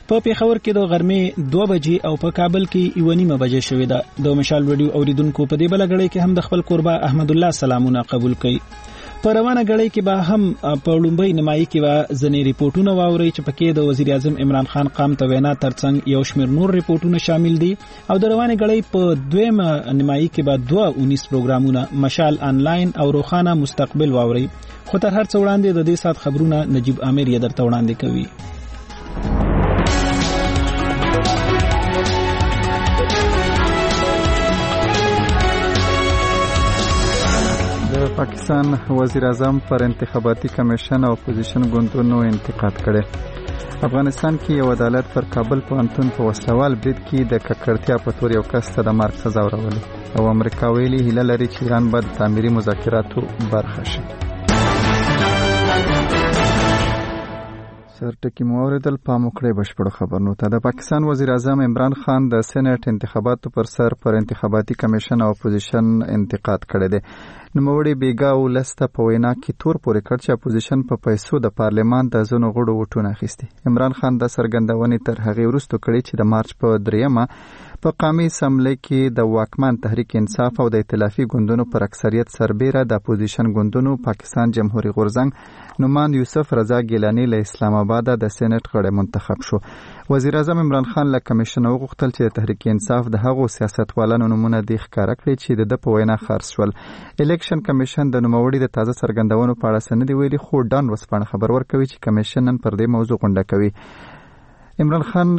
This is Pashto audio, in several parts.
په پیښور کې د غرمې 2 بجې او په کابل کې 1:30 بجې شوې ده. د مشال رادیو اوریدونکو په دې بل غړي کې هم د خپل قربا احمد الله سلامونه قبول کړي. په روانه غړي کې به هم په لومبۍ نیمایي کې به ځنې ریپورتونه واوري چې پکې د وزیر اعظم عمران خان قام ته وینا ترڅنګ یو شمېر نور ریپورتونه شامل دي او د روانه غړي په دویمه نیمایي کې به 2:19 پروګرامونه مشال انلاین او روخانه مستقبل واوري. خو تر هر څه وړاندې د دې سات خبرونه نجیب عامر یې درته وړاندې کوي. پاکستان وزیر اعظم پر انتخاباتي کمیشن او اپوزیشن ګوندونو انتقاد کړي. افغانستان کې یو عدالت پر کابل پوهنتون په وسلوال برید کې د ککړتیا په تور یو کس ته د مرګ سزا ورولې او امریکا ویلي هیله لري چې ایران به د تعمیري مذاکراتو برخه شي. سرټکی موریدل پام وکړئ بشپړ خبرونو ته. د پاکستان وزیر اعظم عمران خان د سېنات انتخاباتو پر سر پر انتخاباتي کمیشن او اپوزیشن انتقاد کړی دی. نوموړي بیګا ولسته په وینا کې تور پورې کړ چې اپوزیشن په پیسو د پارلمان د ځینو غړو وټونه اخیستي. عمران خان د څرګندونې تر هغې وروسته کړې چې د مارچ په 3 په قومي اسمبلی کې د واکمن تحریک انصاف او د ائتلافي ګوندونو پر اکثریت سربیره د اپوزیشن ګوندونو پاکستان جمهوریت غورځنګ نوماند یوسف رضا ګیلانی له اسلام آباد د سېنات غړی منتخب شو. وزیر اعظم عمران خان له کمیشن وغوښتل چې تحریک انصاف د هغو سیاستوالانو نومونه د ښکاره کړي چې د په وینا خرڅ شول. الیکشن کمیشن د نوموړي د تازه څرګندونو په اړه څه نه دي ویلي، خو ډان ورځپاڼه خبر ورکوي چې کمیشن نن پر دې موضوع غونډه کوي. عمران خان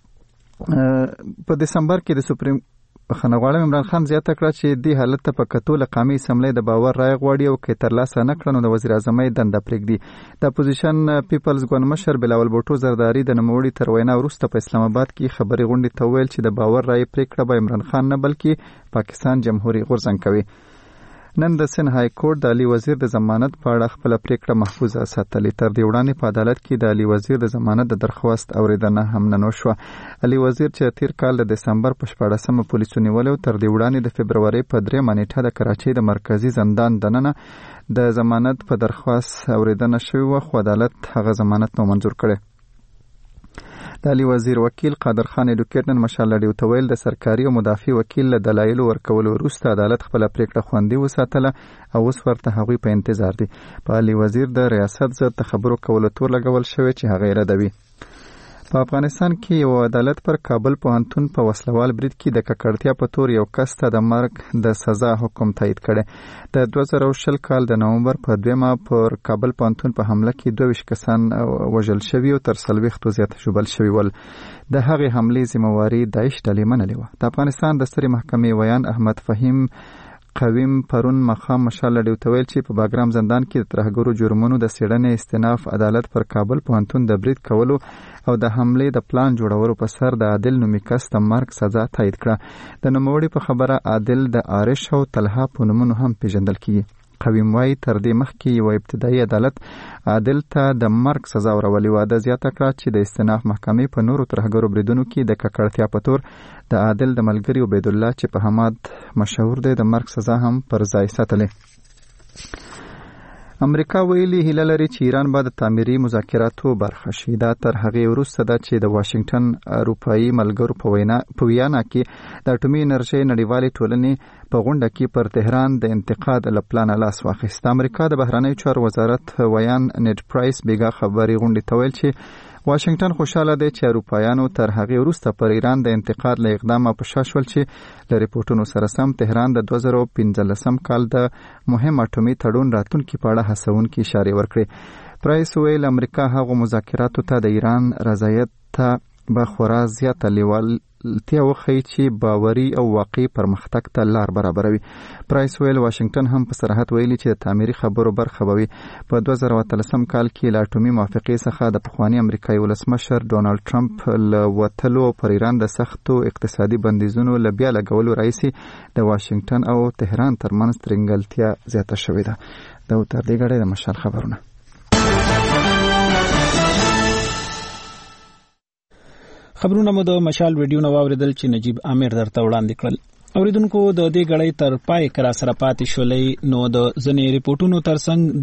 په دسمبر کې د سپریم خنغواړم عمران خان زیاته کړه چې دې حالت ته په کتو له قومي اسمبلی د باور رای غواړي او کې ترلاسه نه کړنو د وزیر اعظم دنده پرېږدي. د اپوزیشن پیپلز ګوند مشر بلاول بوټو زرداری د نوموړي تر وینا وروسته په اسلام آباد کې خبري غونډې ته ویل چې د باور رای پرېکړه به عمران خان نه بلکې پاکستان جمهوریت غورځنګ کوي. نن د سن های کورټ د علي وزیر د ضمانت په اړه خپل پریکړه محفوظه ساتلې. تر دې وړاندې په عدالت کې د علي وزیر د ضمانت د درخواست اوریدنه هم نه وشوه. علي وزیر چې تیر کال د دسمبر په 14مه پولیسو نیولو، تر دې وړاندې د فبرवरी په 3 نیټه د کراچۍ د مرکزی زندان دننه د ضمانت په درخواست اوریدنه شوی و، خو عدالت هغه ضمانت نو منظور کړی. د علي وزیر وکیل قادر خان ایډوکیټ نن مشال رادیو ته ویل د سرکاري او مدافع وکیل له دلایلو ورکولو وروسته عدالت خپل پریکړه خوندي وساتله او اوس ورته هغوی په انتظار دي. په علي وزیر د ریاست ضد د خبرو کولو تور لګول شوی چې هغه ردوي. په افغانستان کې یو عدالت پر کابل پوهنتون په وسلوال برید کې د ککړتیا په تور یو کس ته د مرګ د سزا حکم تایید کړی. د 2020 کال د نومبر په 2 پر کابل پوهنتون په حمله کې 22 کسان وژل شوي او تر 40 زیات ژوبل شوي ول. د هغې حملې ذمہواري داعش ډلې منلې وه. د افغانستان د سترې محکمې ویان احمد فهیم قویم پرون مخام مشال رادیو ته ویل چې په باګرام زندان کې د ترهګرو جرمونو د څېړنې استئناف عدالت پر کابل پوهنتون د برید کولو او د حملې د پلان جوړولو په سر د عادل نومي کس د مرګ سزا تایید کړه. د نوموړي په خبره عادل د آرش او طلحه په نومونو هم پیژندل کیږي. قویم وايي تر دې مخکې یو ابتدایي عدالت عادل ته د مرګ سزا ورولې وه. د زیاته کړه چې د استئناف محکمې په نورو ترهګرو بریدونو کې د ککړتیا په تور د عادل د ملګري عبید الله چې په حماد مشهور دی د مرګ سزا هم پر ځای ساتلې. امریکا ویلي هیله لري چې ایران به د تعمیري مذاکراتو برخه شي. دا تر هغې وروسته ده چې د واشنگټن اروپایي ملګرو په ویانا کې د اټومي انرژۍ نړیوالې ټولنې په غونډه کې پر تهران د انتقاد له پلانه لاس واخیست. امریکا د بهرنیو چارو وزارت ویان نیډ پرایس بیګا خبري غونډې ته ویل چې واشنگټن خوشاله دی چې اروپایانو تر هغې وروسته پر ایران د انتقاد له اقدامه په شا شول چې له ریپورټونو سره سم تهران د 2015 کال د مهم اټومي تړون راتلونکي په اړه هڅونکې اشارې ورکړې. پرایس ویل امریکا هغو مذاکراتو ته د ایران رضایت ته به خورا زیاته لیوالتیا وښیي چې باوري او واقعي پرمختګ ته لار برابروي. پرایس ویل واشنگټن هم په صراحت ویلي چې د تعمیري خبرو برخه به وي. په 2013 کال کې له اټومي موافقې څخه د پخواني امریکایي ولسمشر ډونالډ ټرمپ له وتلو پر ایران د سختو اقتصادي بندیزونو له بیا لګولو راهیسې د واشنگټن او تهران ترمنځ ترنګلتیا زیاته شوې ده. دا تر دې غړې د مشال خبرونه. خبرونه مو د مشال ویډیو نو واوریدل چې نجیب عامر درته وړاندې کړل. اوریدونکو د دې غړې تر پای کرا سره پاتې شولې نو د ځنې ریپورتونو ترڅنګ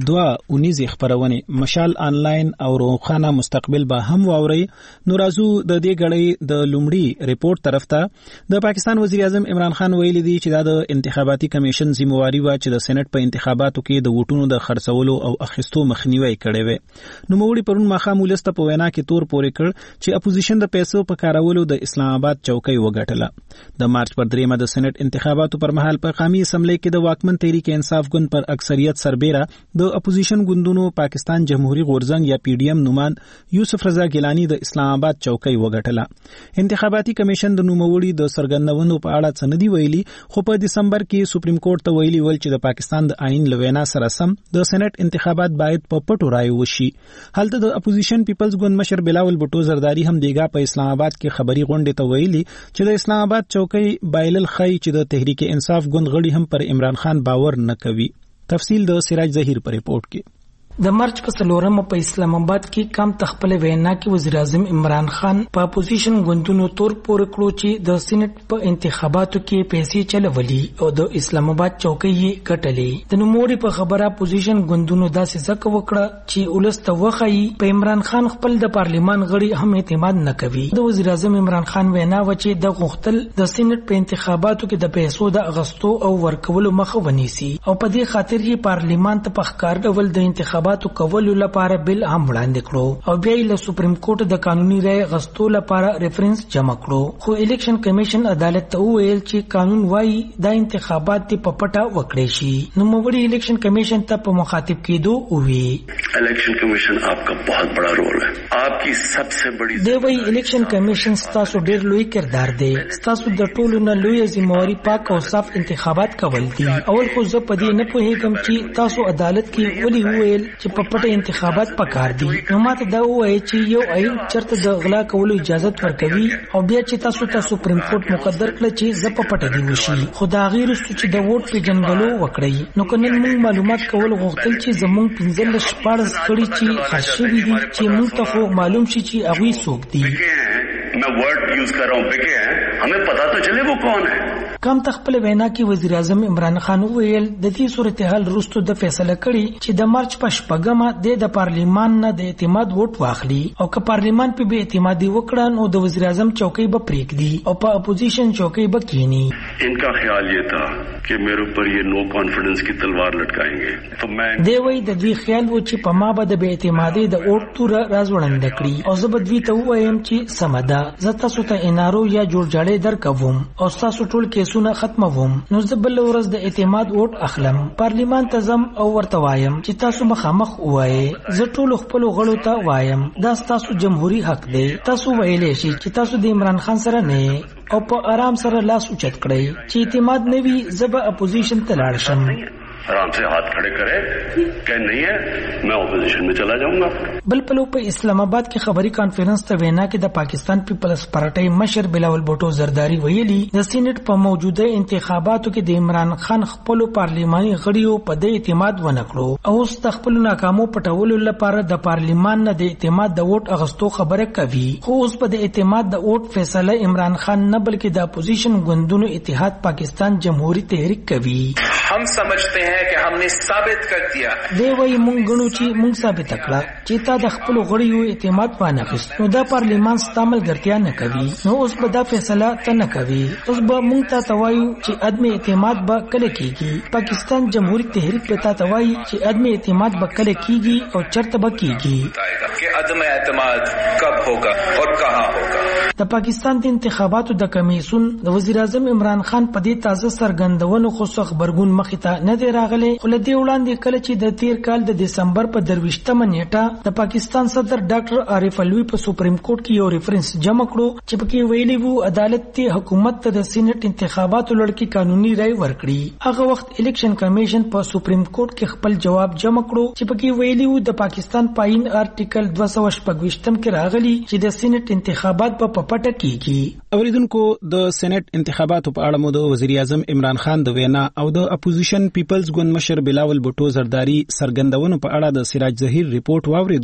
2 خبرونه مشال آنلاین او روخانه مستقبل به هم واوري. نو رازو د دې غړې د لومړي ریپورت طرف ته د پاکستان وزیر اعظم عمران خان ویلي دی چې د انتخاباتي کمیشن ذمہواری و چې د سېنات په انتخاباتو کې د ووټونو د خرڅولو او اخیستو مخنیوي کړي وي. نو موړي پرون مخامل ولست په وینا کې تور پورې کړ چې اپوزیشن د پیسو په کارولو د اسلام آباد چوکۍ وګټله. د مارچ پر 3 د سېنات انتخاباتو پر مهال په قومي اسمبلی کې د واکمن تحریک انصاف ګوند پر اکثریت سربیره د اپوزیشن ګوندونو پاکستان جمهوریت غورځنګ یا پی ډی ایم نوماند یوسف رضا ګیلانی د اسلام آباد چوکۍ وګټله. انتخاباتي کمیشن د نوموړي د سرګندونو په اړه څه ویلي، خو په دسمبر کې سپریم کورټ ته ویلي ول چې د پاکستان د آئین لوینا سره سم د سېنات انتخابات باید په پټو رایو وشي. هلته د اپوزیشن پیپلز ګوند مشر بلاول بوټو زرداری هم دیګه په اسلام آباد کې خبري غونډه ته ویلي چې د اسلام آباد چوکۍ بایلل خی چې د تحریک انصاف ګوند غړي هم پر عمران خان باور نه کوي. تفصیل د سراج ظهیر پر ریپورت کې. د مارچ په 4 په اسلام آباد کې کم تخپل وینا کې وزیر اعظم عمران خان په اپوزیشن ګوندونو تور پورې کړو چې د سېنات په انتخاباتو کې پیسې چلولي او د اسلام آباد چوکۍ یې ګټلې. د نوموړي په خبره اپوزیشن ګوندونو داسې ځکه وکړه چې ولست وخی په عمران خان خپل د پارلیمان غړي هم اعتماد نه کوي. د وزیر اعظم عمران خان وینا و چې د غوښتل د سېنات په انتخاباتو کې د پیسو د اغستو او ورکولو مخه ونیسي او په دې خاطر یې پارلیمان ته په ښکار ډول د انتخاباتو کولو لپاره بل هم وړاندې کړو او بیا یې له سپریم کورټ د قانوني رای غستو لپاره ریفرنس جمع کړو. خو الیکشن کمیشن عدالت ته وویل چې قانون وايي دا انتخابات په پټه وکړي شي. نو موږ الیکشن کمیشن ته په مخاطب کېدو وی الیکشن کمیشن आपका बहुत बड़ा रोल है, आपकी सबसे बड़ी دی وی الیکشن کمیشن ستاسو ډیر لوی کردار دی. ستاسو د ټولو نه لوی ذمہواری پاک او صاف انتخابات کول دي. اول خو زه په دې نه پوهیږم چې تاسو عدالت کې ولي ویل چې په پټه انتخابات پکار دي. نو ماته دا وایي چې یو عین چرته د غلا کولو اجازه ورکوي او بیا چې تاسو سپریم کورټ مقرر کړ چې زه په پټه دی وشي. خو دا غیر چې د ووټ په جنګلو وکړي. نو کنه موږ معلومات کول غوښتل چې زموږ 15 شپږ کړي چې خاصوي دي چې موږ ته خو معلوم شي چې هغه څوک دي. मैं वर्ड यूज कर रहा हूँ बिके हैं, हमें पता तो चले वो कौन है. کم تخپل وینا کې وزیر اعظم عمران خان ویل د دې صورتحال وروسته د فیصله کړي چې د مارچ په 8 د پارلیمان نه د اعتماد ووټ واخلي او که پارلیمان په بے اعتمادي وکړي نو د وزیر اعظم چوکۍ به پریږدي او په اپوزیشن چوکۍ به کینی. इनका ख्याल ये था कि मेरे ऊपर ये नो कॉन्फिडेंस की तलवार लटकाएंगे. तो मैं دی وی د دوی خیال و چې په ما به د بے اعتمادي د ووټ تور راځوړند کړي او زه به دوی ته وایم چې سمدا زه تاسو ته انارو یا جوړجاړې درکوم او تاسو ټول کیسونه ختموم. نو زه بل ورځ د اعتماد ووټ اخلم، پارلیمان ته ځم او ورته وایم چې تاسو مخامخ وایي. زه ټول خپل غړو ته وایم دا تاسو جمهوریت حق دی. تاسو ویلې شي چې تاسو د عمران خان سره نه او په آرام سره لاس اوچت کړئ چې اعتماد نه وي زه به اپوزیشن ته لاړ شم. आराम से हाथ खड़े करे कि नहीं है मैं अपोजिशन में चला जाऊंगा. بل پلو په اسلام آباد کې خبري کانفرنس ته وینا کې د پاکستان پیپلز پارټي مشر بلاول بوټو زرداری ویلي د سېنات په موجوده انتخاباتو کې د عمران خان خپل پارلیماني غړیو په د اعتماد ونکړو او اوس د خپل ناکامو پټولو لپاره د پارلیمان نه د اعتماد د ووټ اغستو خبره کوي. خو اوس په د اعتماد د ووټ فیصله عمران خان نه بلکې د اپوزیشن ګوندونو اتحاد پاکستان جمهوریت تحریک کوي. हम समझते हैं कि हमने साबित कर दिया. دی وی مونږ غنو چې مونږ ثابت کړه چې تا د خپل غړیو اعتماد وانه غوښت. نو دا پارلیمان ستامل ګټیا نه کوي. نو اوس به دا فیصله ته نه کوي. اوس به مونږ ته توایو چې عدم اعتماد به کله کیږي. پاکستان جمهوریت تحریک په تا توایي چې عدم اعتماد به کله کیږي او چرته به کیږي. कि عدم اعتماد कब होगा और कहां होगा. د پاکستان د انتخاباتو د کمیسیون د وزیر اعظم عمران خان په دې تازه سرګندونو خو خبرګون مخې ته نه دی راغلی. خو له دې وړاندې کله چې د تیر کال د دسمبر په 23مه نیټه د پاکستان صدر ډاکټر عارف الوی په سپریم کورټ کې یو ریفرنس جمع کړو چې پکې ویلي وو عدالت ته حکومت ته د سېنات انتخاباتو لړ کې قانوني رائے ورکړي. هغه وخت الیکشن کمیشن په سپریم کورټ کې خپل جواب جمع کړو چې پکې ویلي وو د پاکستان پاین آرټیکل 226 کې راغلي چې د سېنات انتخابات په پټه کیږي. اوریدونکو د سېنات انتخاباتو په اړه مو د وزیر اعظم عمران خان د وینا او د اپوزیشن پیپلز ګوند مشر بلاول بوټو زرداری سرګندونو په اړه د سراج ظهیر ریپورت واوریدو.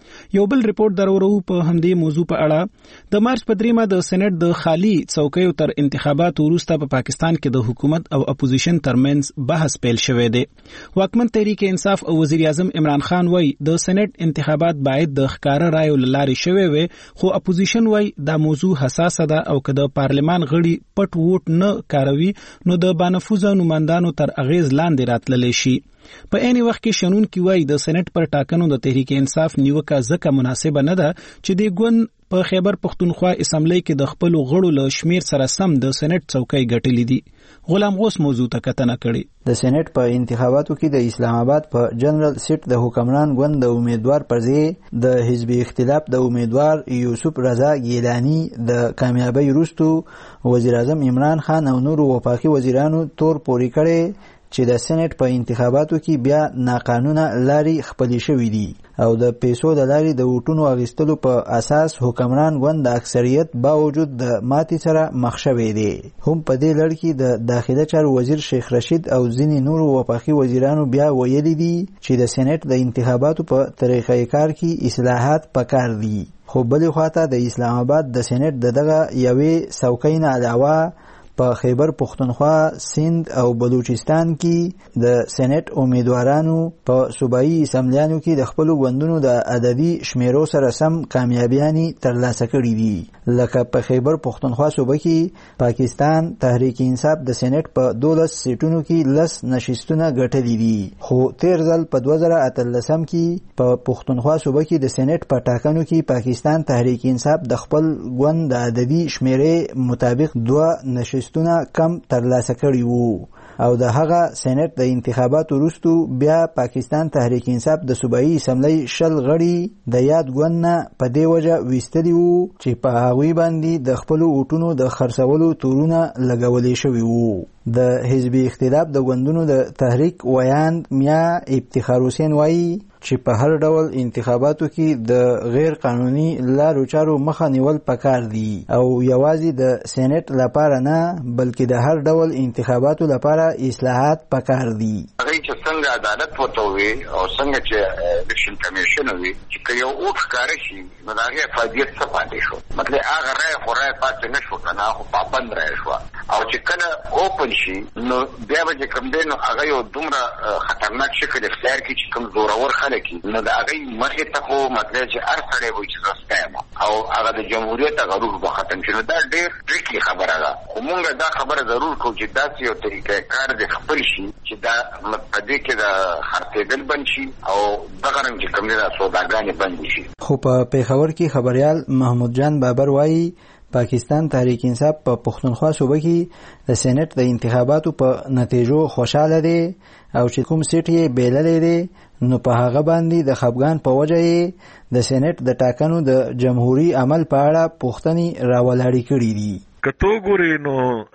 یو بل ریپورت درورو په همدې موضوع په اړه د مارچ په 3 د سېنات د خالی څوکیو تر انتخاباتو وروسته په پاکستان کې د حکومت او اپوزیشن ترمنځ بحث پیل شوی دی. واکمن تحریک انصاف او وزیر اعظم عمران خان وایي د سېنات انتخابات باید د ښکارا رایو لارې شوی وي، خو اپوزیشن وایي دا موضوع حساسه ده او که د پارلمان غړي پټ ووټ نه کاروي نو د بانفوذه نمائندانو تر اغیز لاندې راتللی شي. په عین وخت کې شنونکي وایي د سېنات پر ټاکنو د تحریک انصاف نیوکه ځکه مناسبه نه ده چې د ګوند په خیبر پختونخوا اسمبلی کې د خپل غړو له شمیر سره سم د سېنات څوکۍ ګټلې دي. غلام غوث موضوع ته کتنه کړې. د سېنات په انتخاباتو کې د اسلام آباد په جنرال سیټ د حکمران ګوند د امیدوار پر ځای د حزب اختلاف د امیدوار یوسف رضا ګیلانی د کامیابی وروسته وزیر اعظم عمران خان او نورو وفاقي وزیرانو تور پورې کړي چې د سېنات په انتخاباتو کې بیا ناقانونه لارې خپلې شوې دي او د پیسو د لارې د ووټونو اخیستلو په اساس حکمران ګوند د اکثریت باوجود د ماتې سره مخ شوی دی. هم په دې لړ کې د داخله چارو وزیر شیخ رشید او ځینې نورو وفاقي وزیرانو بیا ویلي دي چې د سېنات د انتخاباتو په طریقې کار کې اصلاحات پکار دي. خو بلې خواته د اسلام آباد د سېنات دغه یوې څوکۍ نه علاوه په خیبر پختونخوا، سند او بلوچستان کې د سېنات امیدوارانو په صوبایي اسمبلیانو کې د خپل ګوندونو د عددي شمیرو سره سم کامیابیانی ترلاسه کړي دي. لکه په خیبر پختونخوا صوبه کې پاکستان تحریک انصاف د سېنات په 12 سیټونو کې 10 نشستونه ګټلي دي، خو تیر ځل په 2013 کې په پختونخوا صوبه کې د سېنات په ټاکنو کې پاکستان تحریک انصاف د خپل ګوند د عددي شمیرې مطابق 2 نشستونه کم ترلاسه کړي وو او د هغه سېنات د انتخاباتو وروسته بیا پاکستان تحریک انصاف د صوبایي اسمبلی 10 غړي د یاد ګوند نه په دې وجه ویستلي وو چې په هغوی باندې د خپلو ووټونو د خرڅولو تورونه لګولې شوي وو. د حزب اختلاف د ګوندونو د تحریک ویاند میا افتخار حسین وایي چې په هر ډول انتخاباتو کې د غیر قانوني لارو چارو مخه نیول پکار دي او یوازې د سېنات لپاره نه بلکې د هر ډول انتخاباتو لپاره اصلاحات پکار دي. هغه چې څنګه عدالت وته وي او څنګه چې الیکشن کمیشن وي چې یو اوټ ښکاره شي نو د هغې فعالیت څه پاتې شو، مطلب هغه رای خو رای پاتې نه شو که نه، خو پابند رای شوه او چې کله اوپن شي نو بیا به چې کوم دی نو هغه یو دومره خطرناک شکل اختیار کړي چې کوم زورور خلک نو د هغې مخې ته خو مطلب چې هر سړی وایي چې زه ستا یم او هغه د جمهوریت هغه روح به ختم شي. نو دا ډېر ټریکي خبره ده، خو مونږ دا خبره ضرور کوو چې داسې یو طریقه کار دې خپل شي چې دا په دې کې د خرڅېدل بند شي او دغه رنګ چې کوم دی دا سوداګانې بندې شي. خو په پیښور کې خبریال محمود جان بابر وایي پاکستان تحریک انصاف په پختونخوا صوبه کې د سېنات د انتخاباتو په نتیجو خوشاله دی او چې کوم سیټ یې بیللی دی نو په هغه باندې د خپګان په وجه یې د سېنات د ټاکنو د جمهوریت عمل په اړه پوښتنې راولاړې کړي دي. کتو ګوري نو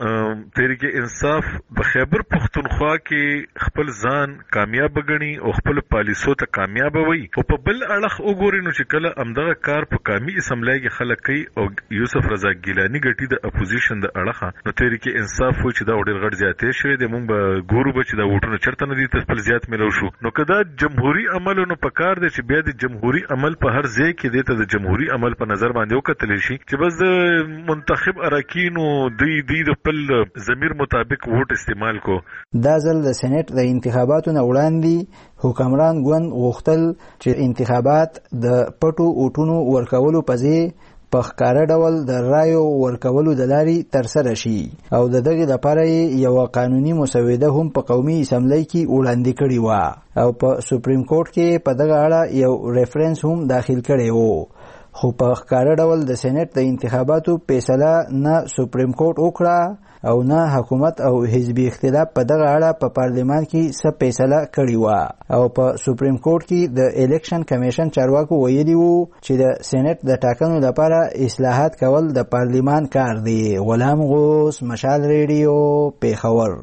تحریک انصاف د خیبر پختونخوا کې خپل ځان کامیاب غني او خپل پالیسو ته کامیاب وي او په بل اړخ وګوري نو چې کله امدغه کار په قومي اسمبلی کې خلک کوي او یوسف رضا ګیلانی ګټي د اپوزیشن د اړخه نو تحریک انصاف و چې دا ډېر غټ زیاتې شوی دی. مونږ به ګورو چې دا ووټونه چرته نه دي خپل زیات ملو شو نو کدا جمهوریت عمل نو پکار دی چې بیا د جمهوریت عمل په هر ځای کې دی ته د جمهوریت عمل په نظر باندې وکتل شي چې بس د منتخب اراکینو دی د خپل ضمیر مطابق ووټ استعمال کو. دا ځل د سېنات د انتخاباتو نه وړاندې حکمران ګوند غوښتل چې انتخابات د پټو ووټونو ورکولو په ځای په ښکاره ډول د رایو ورکولو د لارې ترسره شي او د دغې لپاره یې یوه قانوني مسوده هم په قومي اسمبلی کې وړاندې کړې وه او په سپریم کورټ کې په دغه اړه یو ریفرنس هم داخل کړی و. خو په ښکاره ډول د سېنات د انتخاباتو فیصله نه سپریم کورټ وکړه او نه حکومت او حزبي اختلاف په دغه اړه په پارلمان کې څه فیصله کړې وه او په سپریم کورټ کې د الیکشن کمیشن چارواکو ویلي وو چې د سېنات د ټاکنو لپاره اصلاحات کول د پارلمان کار دی. غلام غوث، مشال ریډیو، پیښور.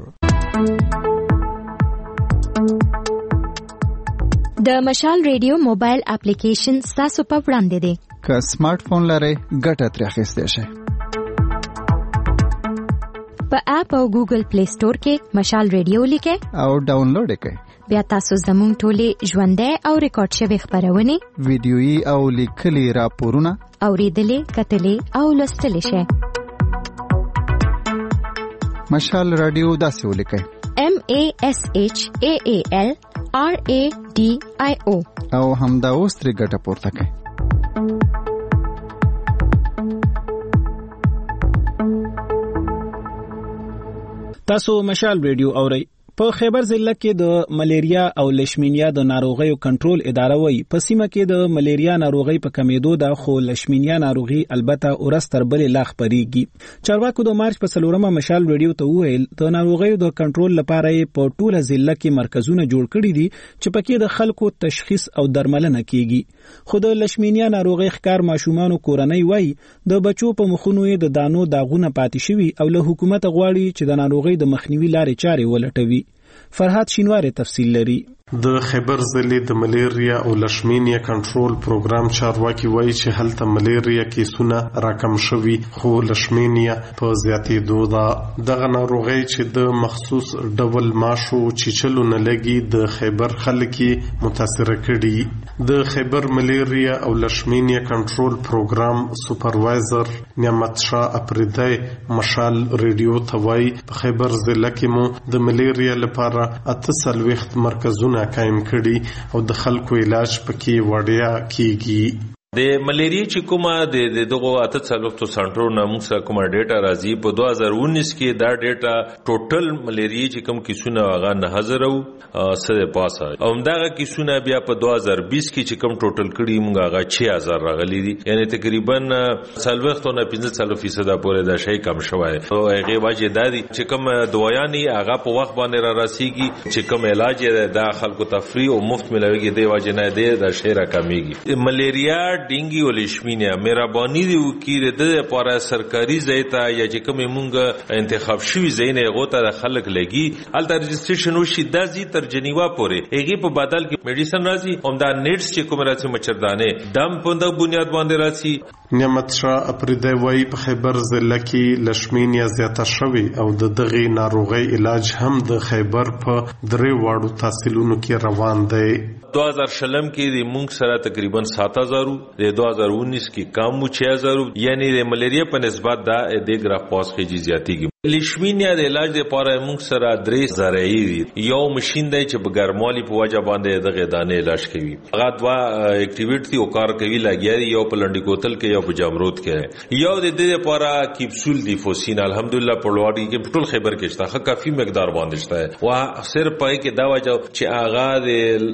د مشال ریډیو موبایل اپلیکیشن ستاسو په وړاندې دی. که سمارټ فون لرئ ګټه ترې اخیستی شئ. په اپ او ګوګل پلی سٹور کې مشال ریډیو لیکه او ډاونلوډ کړئ. بیا تاسو زموږ ټولې ژوندۍ او ریکارډ شوی خبرونه ویډیويي او لیکلي راپورونه اوریدلې کتلې او لوستلې شئ. مشال رادیو داسې ولیکئ MASHAAL RADIO او همدا اوس ترې ګټه پورته کړئ. تاسو مشال ریډیو اورئ. په خیبر ضلع کې د ملیریا او لیشمینیا د ناروغیو کنټرول اداره وایي په سیمه کې د ملیریا ناروغي په کمیدو ده، خو لیشمینیا ناروغي البته ورستر بل لا خبريږي. چارواکو د مارچ په 4 مشال ریډیو ته وویل د ناروغیو د کنټرول لپاره په ټوله ضلع کې مرکزونه جوړ کړي دي چې پکې د خلکو تشخیص او درملنه کیږي. خو د لیشمینیا ناروغي ښکار ماشومان کورنۍ وایي د بچو په مخونو د دانو داغونه پاتې شوي او له حکومت غواړي چې د ناروغي د مخنیوي لارې چارې ولټوي. فرحات شینواری تفصیل لري. د خیبر ضلع د ملیریا او لیشمینیا کنټرول پروګرام چارواکي وایي چې هلته ملیریا کیسونه راکم شوي، خو لیشمینیا په زیاتېدو ده. دغه ناروغي چې د مخصوص ډول ماشو چیچلو نه لګي د خیبر خلک متاثر کړي. د خیبر ملیریا او لیشمینیا کنټرول پروګرام سپروایزر نعمت شاه اپریدی مشال ریډیو ته وایي په خیبر ضلع کې مو د ملیریا لپاره 48 مرکزونه قائم کړي او د خلکو علاج پکې وړیا کیږي. د ملیریا چې کومه د دغه 48 سنټرونو موږ کومه ډیټا راځي په 2019 کې دا ډیټا ټوټل ملیریا چې کوم کیسونه هغه 9000 او سره پاسه او همدغه کیسونه بیا په 2020 کې چې کوم ټوټل کړي موږ هغه 6000 راغلي دي، یعنی تقریبا 40% پورې دا شی کم شوی. او هغه وجه دا دي چې کوم دوايانې هغه په وخت باندې را رسیږي، چې کوم علاج د خلکو تفریح او مفت ملويږي دی وجه نه دی دا شی را کمیږي. ملیریا ډینګي او لیشمینیا مهرباني دی وکړي د لپاره سرکاري ځای ته یا چې کوم مونږ انتخاب شوی ځای نه غوته د خلک لګي الته رجسټریشن وشي د زی تر جنیوا پورې هغه په بدل کې میډیسن راځي همدا نیټس چې کوم راځي مچردانه دم په د بنیاد باندې راځي. نعمت شاه اپریدی وایي په خیبر ضلع کې لیشمینیا زیاته شوی او د دغه ناروغي علاج هم د خیبر په 3 واړو تحصیلونو کې روان دی. 2000 کې د مونږ سره تقریبا 7000، د 2019 کې کم 6000، یعنی د ملیریا په نسبت دا د ګراف پاس کې زیاتېږي. لیشمینیا د علاج لپاره مونږ سره 3000 یو ماشين دی چې په ګرمالي په وجه باندې دغه دانه علاج کوي. هغه دوا اکټیویټي او کار کوي لګیا دی، یو په لنډی کوتل کې یو په جامروت کې، یو د دې لپاره کیپسول دی فوسین الحمدلله په لوړی کې ټول خیبر کې شته کافي مقدار باندې شته او صرف پای کې دا وجه چې هغه د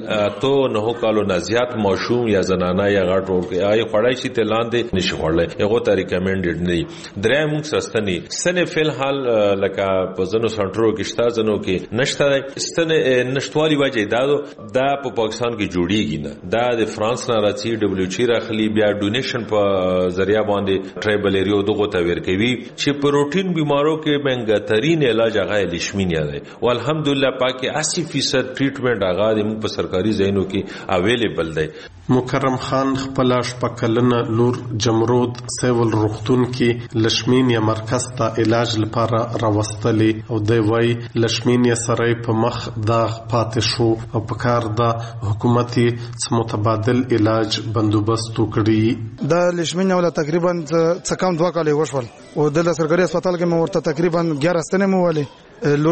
تو نه کالو نه زیات ماشوم یا زنانه یا غاټور کې آی خړای شي ته لاندې نشي خړلې هغه ته ریکمندډ نه دی. درې موږ سستنی سنه فل حال لکه په زنو سنټرو کې شته زنو کې نشته ستنه نشټوالي وجه دا په پاکستان کې جوړیږي نه، دا د فرانس نه راځي WHO راخلي بیا ډونیشن په ذریعہ باندې ټرایبل ایریو دغه ته ورکوي چې پروتین بیمارو کې منګه ترين علاج هغه لیشمینیا دی او الحمدلله پاکي 80% ټریټمنټ هغه د په سرکاري ځایونو کې اویلیبل دی. مکرم خان خپل شپکلنه لور جمرود سیول روغتون کې لیشمینیا مرکز ته علاج لپاره راوستلې او دی وای لیشمینیا سره په مخ داغ پاتې شو او په کار د حکومتي متبادل علاج بندوبست وکړي. دا لیشمینیا ولا تقریبا څه کم 2 کال وشول او د سرکاري هسپتال کې مو ورته تقریبا 11 ستنه مو ولې لور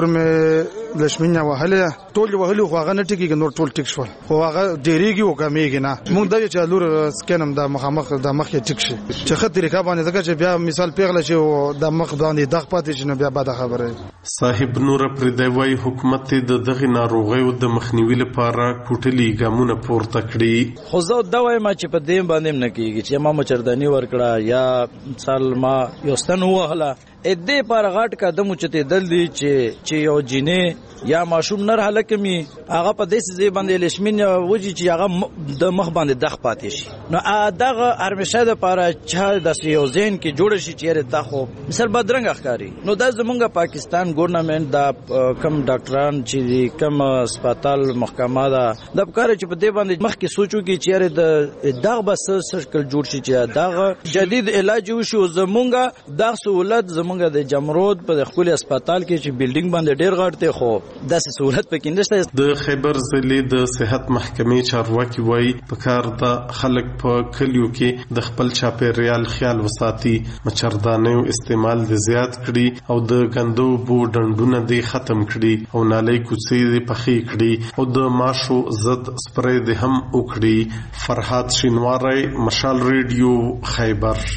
مې لیشمینیا وهله ټول وهلو خو هغه نه ټیکي نور ټول ټیک شول خو هغه ډیریږي او کمیږي نه. موږ دا چې لور سکینم د مخامخ د مخ ټیک شي چې خطر طریقه باندې ځکه چې بیا مثال پیغله شي او د مخ باندې دغ پاتې شي بیا بعد خبره. صاحب نور پردی وای حکومت د دغه ناروغیو د مخنیوي لپاره کوټلي ګامونه پورته کړي. خو زه دا وایم چې په دې باندې نه کیږي چې ما مچردانی ورکړه یا مثال ما یوستن وهله دې پر غټ قدم چته دل دي چې یو جینې یا ماشوم نر هلکه می هغه په دې ځای باندې لیشمینیا وږي چې هغه د مخ باندې دغ پاتې شي. نو دغه همیشه د پاره چې د سیوزین کې جوړ شي چې دا خو مثال بدرنګ ښکاری. نو دا زمونږ پاکستان ګورنمنت دا کم ډاکټران چې کم هسپتال محکمه دا د کار چې په دې باندې مخ کې سوچو کې چې د دغ بس سرکل جوړ شي چې دغه جدید علاج وشي. زمونږ دا سہولت زمونږ د جمرود په خپل هسپتال کې چې بلډینګ باندې ډیر غړته خو داسې سہولت پکې نشته. د خیبر ضلع د صحت محکمې چارواکي وایي په کار د خلک په کلیو کې د خپل چاپیریال خیال وساتي، مچردانیو استعمال د زیات کړي او د ګندو بو ډنډونه دی ختم کړي او نالۍ کوڅې دی پخې کړي او د ماشو ضد سپری دی هم وکړي. فرحات شینواری، مشال ریډیو، خیبر.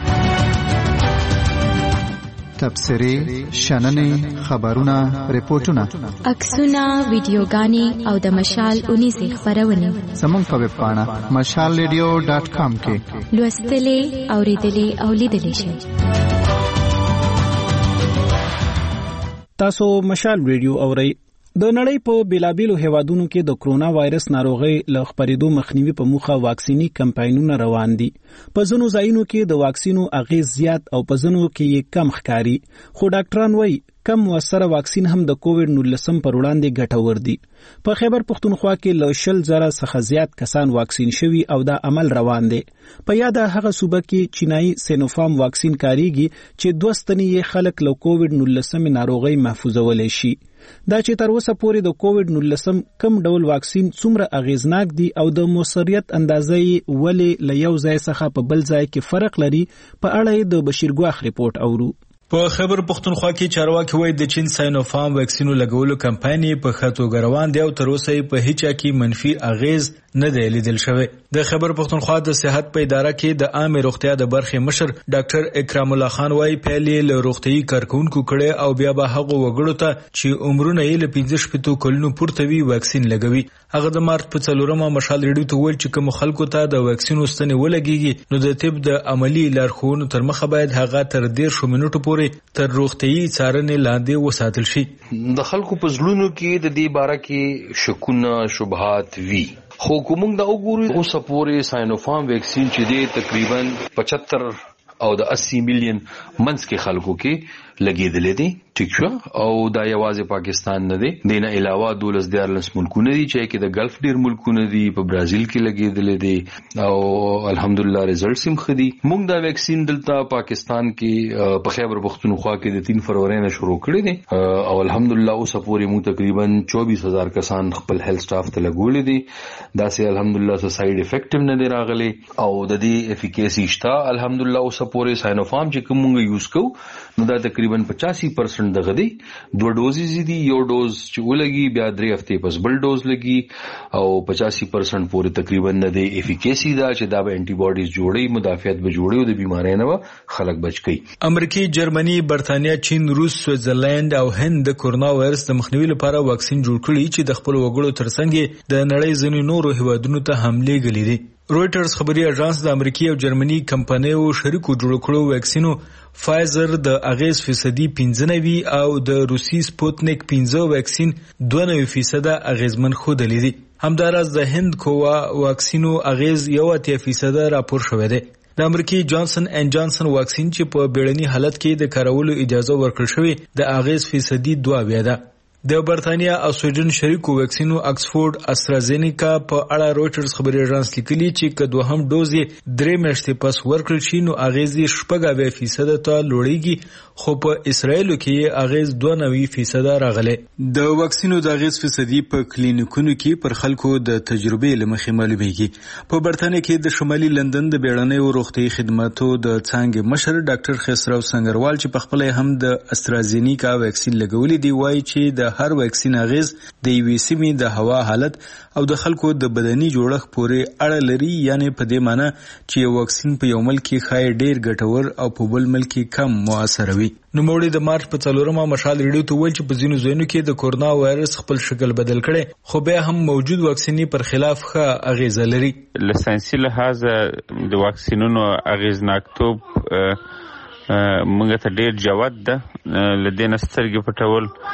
تبصرې، شننې، خبرونه، ریپورتونه، عکسونه، ویډیوګانې او د مشال 19 خبرونه زموږ په ویب پاڼه mashalradio.com کې لوستلې، اوریدلې او لیدلې شئ. تاسو مشال ریډیو اورئ. د نړۍ په بیلابیلو هیوادونو کې د کرونا وایرس ناروغي له خپرېدو مخنیوي په موخه واکسینی کمپاینونه روان دي. په ځینو ځایونو کې د واکسینو اغیز زیات او په ځینو کې یې کم ښکاري، خو ډاکټران وایي کم موثره واکسین هم د کووډ-19 پر وړاندې ګټور دي. په خیبر پښتونخوا کې له 20,000 څخه زیات کسان واکسین شوي او دا عمل روان دی. په یاد هغه صوبه کې چینایي سینوفارم واکسین کاریږي چې 2 ستنې خلک له کووډ-19 ناروغي محفوظولای شي. دا چې تر اوسه پورې د کووډ-19 کم ډول واکسین څومره اغیزناک دي او د موثریت اندازه یې ولې له یو ځای څخه په بل ځای کې فرق لري، په اړه د بشیر ګواخ ریپورت اورو. په خیبر پښتونخوا کې چارواکي وایي د چین ساینوفارم واکسینو لګولو کمپایني په خطو روان دی او تر اوسه په هیڅ کې منفي اغیز نه دی لیدل شوی. د خیبر پښتونخوا د صحت په اداره کې د عامه روغتیا د برخې مشر ډاکټر اکرام الله خان وایي پیلې له روغتيي کارکونکو کړي او بیا به هغه وګړو ته چې عمرونه یې له 15 کلونو پورته وي واکسین لګوي. هغه د مارچ په 4 مشال ریډیو ته ویل چې کوم خلکو ته د واکسین ستنې ولګيږي نو د طب د عملی لارښوونو تر مخه باید هغه تر 10 منټو پورې تر روغتيي څارنې لاندې وساتل شي. د خلکو په زړونو کې د دې باره کې شکونه شبهات وی، خو کومنګ دا وګورو اوسه پورې ساینوفارم واکسین چې دی تقریبا 75 او د 80 میلیون منځ کې خلکو کې لګیدلې دي. ټیک شو او دا یوازې پاکستان نه دی، دینه علاوه 12 ملکونه دي چې کې د گلف ډیر ملکونه دي، په برازیل کې لګیدلې دي او الحمدلله ریزلټس هم خدي. موږ دا ویکسین دلته پاکستان کې په خیبر پښتونخوا کې د 3 فروری نه شروع کړی دي او الحمدلله اوس پورې موږ تقریبا 24,000 کسان خپل هیلث سټاف ته لګولې دي. دا سه الحمدلله څه ساید افیکټ نه دی راغلي او د دې افیکیسی شته. الحمدلله اوس پورې ساینوفارم چې کوم موږ یوز کوو نو دا تقریبا 85% دغه دی. 2 ډوزز دي، یو ډوز چې ولګي بیا 3 هفته پس بل ډوز لګي او 85% پورې تقریبا نه دی افیکیسی دا چې دا به انټي باډیز جوړي، مدافعت به جوړي او د بیماری نه خلک بچ کی. امریکای، جرمني، برتانیا، چین، روس، سویټزرلند او هند د کورونا وایرس د مخنیوي لپاره واکسین جوړ کړي چې د خپل وګړو ترڅنګ د نړۍ ځینو نورو هیوادونو ته حمله غلي دي. رويټرز خبري اژانس د امریکای او جرمني کمپنیو شریکو جوړ کړو واکسینو فایزر د اغیز فیصدي 95 او د روسي سپوتنیک 15 واکسین 92% اغیزمن خوده لیدي. همدارس د هند کووا واکسینو اغیز 1% راپور شوی دی. د امریکای جانسن اینڈ جانسن واکسین چې په بیړني حالت کې د کارولو اجازه ورکړل شوې د اغیز فیصدي 2 ده. د برتانیا او سویډن شریکو واکسینو اکسفورد استرازینیکا په اړه رويټرز خبري اژانس لیکلي چې کدو هم دوز 3 میاشتې پس ورکړل شي نو اغیز 14% ته لوړیږي، خو په اسرایل کې اغیز 92% راغله. د واکسینو د اغیز فیصدي په کلینیکونو کې پر خلکو د تجربې لمخې معلومیږي. په برتانیا کې د شمالي لندن د بیړنیو روغتي خدماتو د څنګه مشر ډاکټر خسرو سنگروال چې په خپل هم د استرازینیکا واکسین لګولې دی وایي چې د هر واکسین اغیز د یوې سیمې د هوا حالت او د خلکو د بدني جوړښت پورې اړه لري، یعنی په دې معنی چې یو واکسین په یو ملک کې خای ډیر ګټور او په بل ملک کې کم موثر وي. نو موړي د مارچ په 4 مشال ریډیو ته ویل چې په ځینو ځایونو کې د کورونا وایرس خپل شکل بدل کړي، خو بیا هم موجود واکسیني پر خلاف ښه اغیز لري. لسانسي لحاظ د واکسینونو اغیزناکتوب موږ ته ډیر جواد ده، لدې نسترګې پټول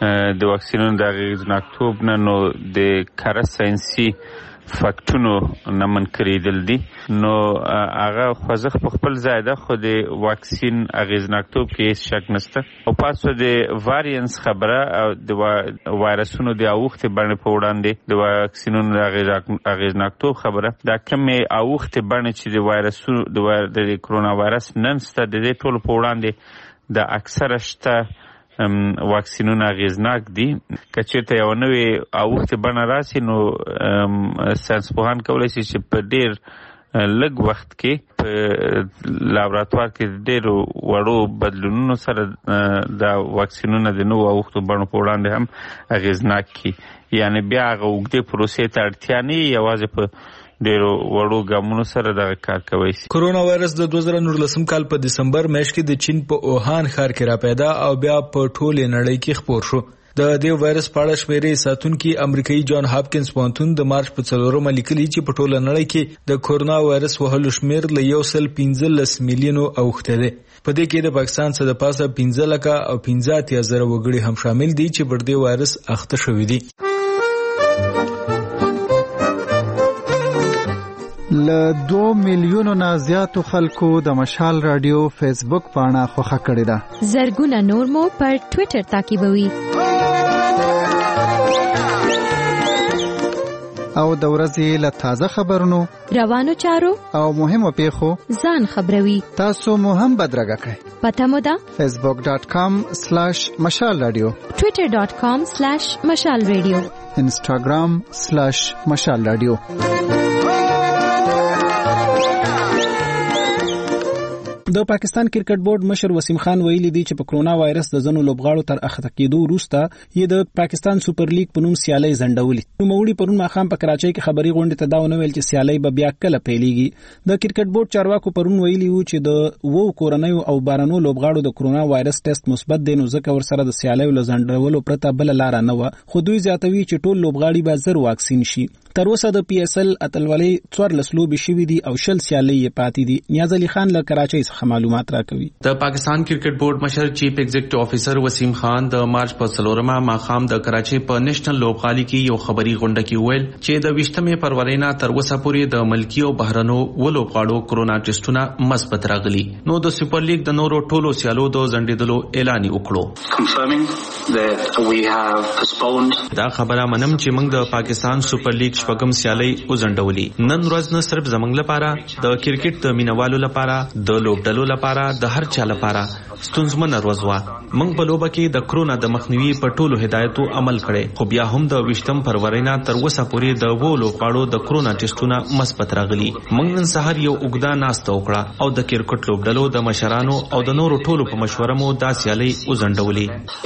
د واکسینونو د اغېزناکتوب نه نو د کره ساینسي فاکټونو نه منکرېدل دي نو هغه خوځښت په خپل ځای ده خو د واکسین اغېزناکتوب کې هیڅ شک نشته او پاتې د وارینس خبره او د وایرسونو د اوښتې بڼې په وړاندې د واکسینونو د اغېزناکتوب خبره دا کمې اوښتې بڼې چې د وایرسونو د کرونا وایرس نن شته د دې ټولو په وړاندې د اکثره شته واکسینونه اغېزناک دي که چېرته یو نوې اوښتې بڼه راشي نو ساینسپوهان کولی شي چې په ډېر لږ وخت کې په لابراتوار کې ډېرو وړو بدلونونو سره دا واکسینونه د نوو اوښتو بڼو په وړاندې هم اغېزناک کړي یعنې بیا هغه اوږدې پروسې ته اړتیا نه یوازې په ډیرو وړو ګامونو سره دغه کار کوي. کرونا وایرس د 2019 کال په دسمبر میاشت کې د چین په اوهان ښار کې را پیدا او بیا په ټوله نړۍ کې خپور شو. د دې وایرس په اړه شمیرې ساتونکي امریکایي جان هاپکینز پوهنتون د مارچ په 4 لیکلي چې په ټوله نړۍ کې د کرونا وایرس وهلو شمیر له 115 میلیونو اوښته دی. په دې کې د پاکستان څخه د پاسه 15 لکه او 15,000 وګړي هم شامل دي چې پر دې وایرس اخته شوي دي. له 2 میلیونو نه زیاتو خلکو د مشال رادیو فیسبوک پاڼه خوښه کړې ده. زرګونه نور مو پر ټوئیټر تعقیبوي. او د ورځې له تازه خبرونو روانو چارو او مهمو پیښو ځان خبروي. تاسو مو هم بدرګه کړئ. پته مو ده facebook.com/مشال رادیو، twitter.com/مشال رادیو، instagram/مشال رادیو. د پاکستان کرکټ بورډ مشر وسیم خان ویلي دی چې په کرونا وایرس د ځنو لوبغاړو تر اخته کېدو وروسته یې د پاکستان سوپر لیګ په نوم سیالي ځنډولې. نوموړي پرون ماښام په کراچۍ کې خبري غونډې ته دا ونه ویل چې سیالي به بیا کله پیلېږي. د کرکټ بورډ چارواکو پرون ویلي وو چې د وو کورنیو او بارنو لوبغاړو د کرونا وایرس ټیسټ مثبت دی نو ځکه ورسره د سیالیو له ځنډولو پرته بل لار نه و. خو دوی زیاتوي چې ټول لوبغاړي به زر واکسین شي. تر اوسه د پی اس ال اتلولۍ 14 لوبې شوې دي او 20 سیالۍ یې پاتې دي. نیاز علي خان له کراچۍ څخه معلومات راکوي. د پاکستان کرکټ بورډ مشر چیف ایگزیکټیو افیسر وسیم خان د مارچ په 4 ماښام د کراچۍ په نېشنل لوبغالي کې یو خبري غونډه کې ویل چې د 20 فروری نه تر اوسه پورې د ملکی او بهرنو ولوبغاړو کرونا ټیسټونه مثبت راغلي. نو د سوپر لیګ د نورو ټولو سیالو د ځنډېدلو اعلان وکړو. دا خبره منم چې موږ د پاکستان سوپر لیګ شپږم سیالي وزندولي. نن ورځ نه صرف زمنګ لپاره د کرکټ د مینوالو لپاره د لوبډلو لپاره د هر چا لپاره ستونزمن ورځ و. موږ په لوبه کې د کرونا د مخنیوي په ټولو هدایتو عمل کړي خو بیا هم د 20 فروری نه تر اوسه پورې د وو لوبغاړو د کرونا ټیسټونه مثبت راغلي. موږ نن سهار یو اوږده ناسته وکړه او د کرکټ لوبډلو د مشرانو او د نورو ټولو په مشوره مو دا سیالي وزندولي.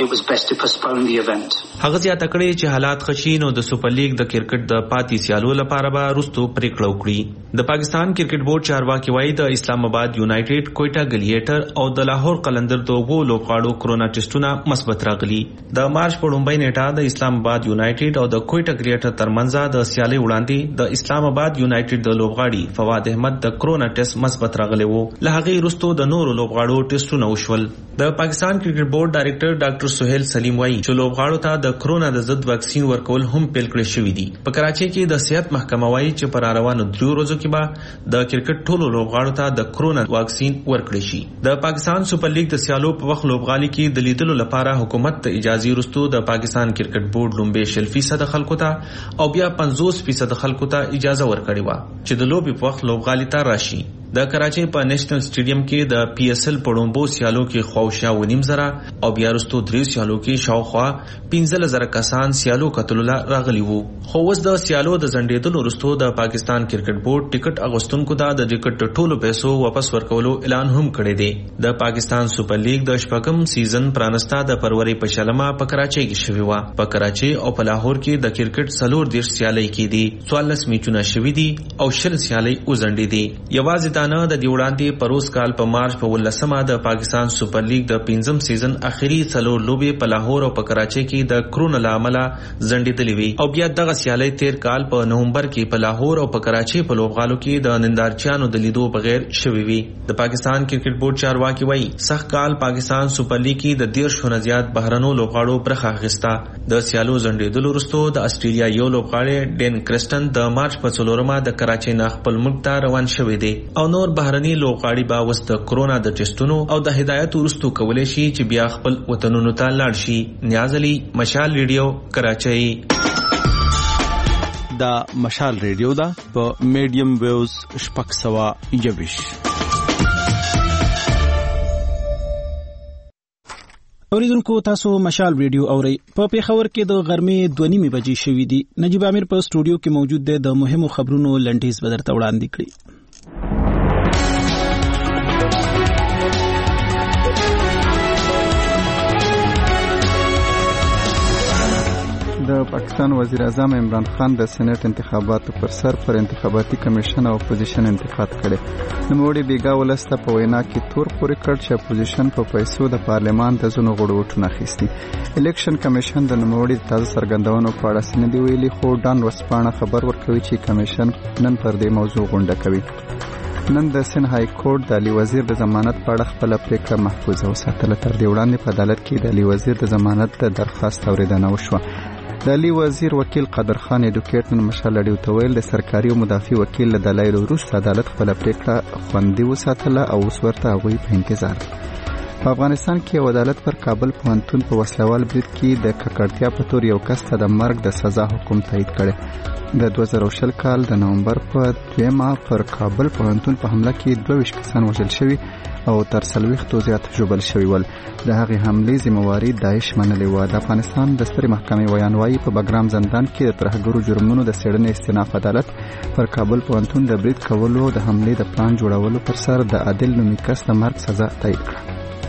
هغه زیاته کړې چې حالات خشي نو د سوپر لیګ د کرکټ د پاتې سیالو لپاره به وروسته پریکړه وکړي. د پاکستان کرکټ بورډ چارواکي وايي د اسلام آباد یونایټډ کوئټه ګلیټر او د لاهور قلندر د وو لوبغاړو کرونا ټیسټونه مثبت راغلي. د مارچ په لومړۍ نیټه د اسلام آباد یونایټډ او د کوئټه ګلیټر ترمنځ د سیالي وړاندې د اسلام آباد یونایټډ د لوبغاړي فواد احمد د کرونا ټیسټ مثبت راغلی وو. له هغې وروسته د نورو لوبغاړو ټیسټونه وشول. د پاکستان کرکټ بورډ ډایریکټر ډاکټر سہیل سلیم وايي چې لوبغاړو ته د کرونا د ضد واکسین ورکول هم پیل کړی شوی دی. په کراچۍ کې د صحت محکمه وايي چې پر روانو 3 ورځو کې به د کرکټ ټولو لوبغاړو ته د کرونا واکسین ورکړي شي. د پاکستان سوپر لیګ د سیالو په وخت لوبغالي کې د لیدلو لپاره حکومت ته اجازه ورستو د پاکستان کرکټ بورډ لومبه 40% خلکو ته او بیا 50% خلکو ته اجازه ورکړي و چې د لوبي په وخت لوبغالي ته راشي. د کراچۍ په نېشنل سټیډیم کې د پی اس ال پړومبو سیالو کې خواوشا ونیم زره او بیا وروسته 3 سیالو کې شاوخوا 15000 کسان سیالو کتلوله راغلي وو. خو اوس د سیالو د ځنډېدلو وروسته د پاکستان کرکټ بورډ ټیکټ اغوستونکو ته د ټیکټ ټولو پیسو واپس ورکولو اعلان هم کړی دی. د پاکستان سوپر لیګ د شپږم سیزن پرانستا د فروری په شلمه په کراچۍ کې شوی و. په کراچۍ او په لاهور کې د کرکټ 4 سیالي کې دي. 14 میچونه شوي دي او 20 سیالي وزندې دي. یوازې د پښتانه د دی وړاندې پروس کال په مارچ په 18 د پاکستان سپر لیګ د 5م سیزن اخیری څلور لوبې په لاهور او په کراچۍ کې د کرونا لامل ځنډېدلې وي او بیا دغه سیالي تیر کال په نومبر کې په لاهور او په کراچۍ په لوبغالو کې د نندارچیانو د لیدو بغیر شوي وي. د پاکستان کرکټ بورډ چارواکي وایي سخت کال پاکستان سپر لیګ کې د 13 زیات بهرنو لوبغاړو برخه اخیسته. د سیالو ځنډېدلو وروسته د استرالیا یو لوبغاړی ډین کرسټن د مارچ په 4 د کراچۍ نه خپل ملک ته روان شوی دی او نور بهرني لوبغاړي به اوس د کرونا د ټیسټونو او د هدایت وروسته کولی شي چې بیا خپل وطنونو ته لاړ شي. نیاز علي، مشال ریډیو، کراچۍ. دا مشال ریډیو دا په میډیم ویوز 621. اوریدونکو تاسو مشال ریډیو اورئ. په پیښور کې د غرمې 2:30 بجې شوې دي. نجیب امیر په سټوډیو کې موجود دی. د مهمو خبرونو لنډیز به درته وړاندې کړي. د پاکستان وزیر اعظم عمران خان د سېنات انتخاباتو پر سر پر انتخاباتي کمیشن او اپوزیشن انتقاد کړي. نوموړي بیګا ولسته په وینا کې تور پورې کړ چې اپوزیشن په پیسو د پارلمان د ځینو غړو ووټونه اخیستي. الیکشن کمیشن د نوموړي د تازه څرګندونو په اړه څه نه دي ویلي، خو ډان ورځپاڼه خبر ورکوي چې کمیشن نن پر دې موضوع غونډه کوي. نن د سند های کورټ د علي وزیر د ضمانت په اړه خپله پریکړه محفوظه وساتله. تر دې وړاندې په عدالت کې د علي وزیر د ضمانت د درخواست اورېدنه وشوه. د علي وزیر وکیل قادر خان ایډوکیټ نن مشال اډیو ته ویل د سرکاري او مدافع وکیل له دلایلو وروسته عدالت خپله پریکړه خوندي وساتله او اوس ورته هغوی په انتظار دي. په افغانستان کې یو عدالت پر کابل پوهنتون په وسلوال برید کې د ککړتیا په تور یو کس ته د مرګ د سزا حکم تایید کړی. د 2020 کال د نومبر په 2 پر کابل پوهنتون په حمله کې 22 کسان وژل شوي او تر 40 زیات ژوبل شوي ول. د هغې حملې ذمہواري داعش منلې وه. د افغانستان د سترې محکمې ویان وایي په بګرام زندان کې د ترهګرو جرمونو د څېړنې استئناف عدالت پر کابل پوهنتون د برید کولو د حملې د پلان جوړولو پر سر د عادل نومي کس د مرګ سزا تایید کړه.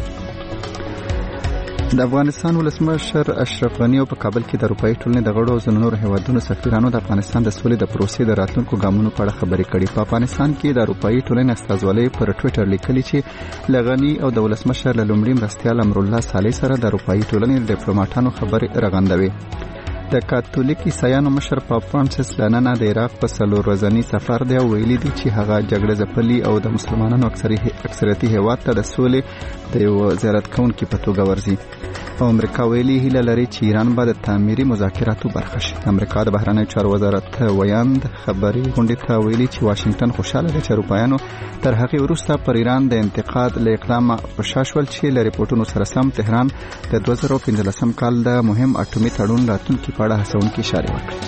د افغانستان ولسمشر اشرف غني په کابل کې د اروپایي ټولنې د غړو او نورو هیوادونو سفیرانو د افغانستان د سولې د پروسې د راتلونکو ګامونو په اړه خبرې کړي. په افغانستان کې د اروپایي ټولنې استازولۍ پر ټویټر لیکلي چې لغني او د ولسمشر له لومړي مرستیال امرالله صالح سره د اروپایي ټولنې ډیپلوماټانو خبرې رغندوي. د کاتولیک عیسایانو مشر پاپ فرانسیس لننه د عراق په 4 ورځني سفر دی او ویلي دي چې هغه جګړه ځپلي او د مسلمانانو اکثریتي هیواد ته د سولې د یو زیارت کوونکي په توګه ورځي. او امریکا ویلي هیله لري چې ایران به د تعمیري مذاکراتو برخه شي. امریکا د بهرنیو چارو وزارت ویاند خبري غونډې ته ویلي چې واشنگټن خوشاله ده چې اروپایانو تر هغې وروسته پر ایران د انتقاد له اقدامه خوشا شول چې له ریپورټونو سره سم تهران د 2015 کال د مهم اټومي تړون راتلونکي په اړه هڅونکې اشاره وکړه.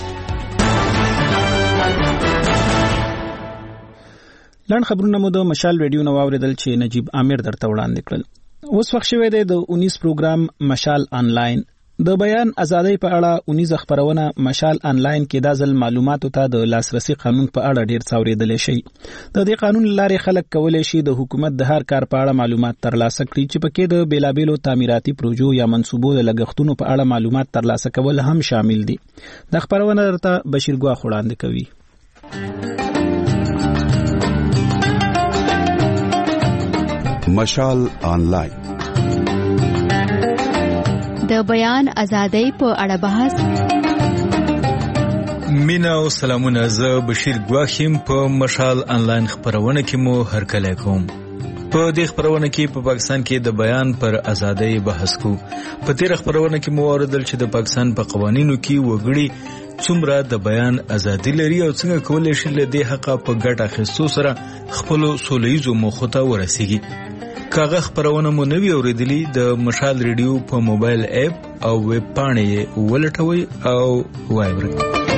لاند خبرونه مو د مشال ریډیو نو واوریدل چې نجیب امیر درته وړاندې کړل. اوس وخت شوی دی د 19 پروګرام مشال آنلاین. د بیان ازادۍ په اړه 19 خبرونه مشال آنلاین کې د ځل معلوماتو ته د لاسرسي قانون په اړه ډیر څاورېدل شي. د دې قانون لارې خلک کولای شي د حکومت د هر کار په اړه معلومات ترلاسه کړي چې پکې د بیلابېلو تعمیراتي پروژو یا منصوبو د لګښتونو په اړه معلومات ترلاسه کول هم شامل دي. د خبرونه درته بشیر ګواخ وړاندې کوي. مشال آنلاین د بیان ازادۍ په اړه بحث. مینا او سلامونه، زه بشیر ګواخیم په مشال آنلاین خبرونه کې مو هرکلی کوم. په دې خبرونه کې په پاکستان کې د بیان پر ازادۍ بحث کو. په تیر خبرونه کې مو اوریدل چې د پاکستان په قوانینو کې وګړي څومره د بیان ازادي لري او څنګه کولای شي له دې حق په ګټه اخیستو سره خپل سولهییزو موخو ته ورسیږي. کاغه خبرونه مو نوی اوریدلی د مشال ریډیو په موبایل اپ او ویب پاڼې ولټوي او وایوري.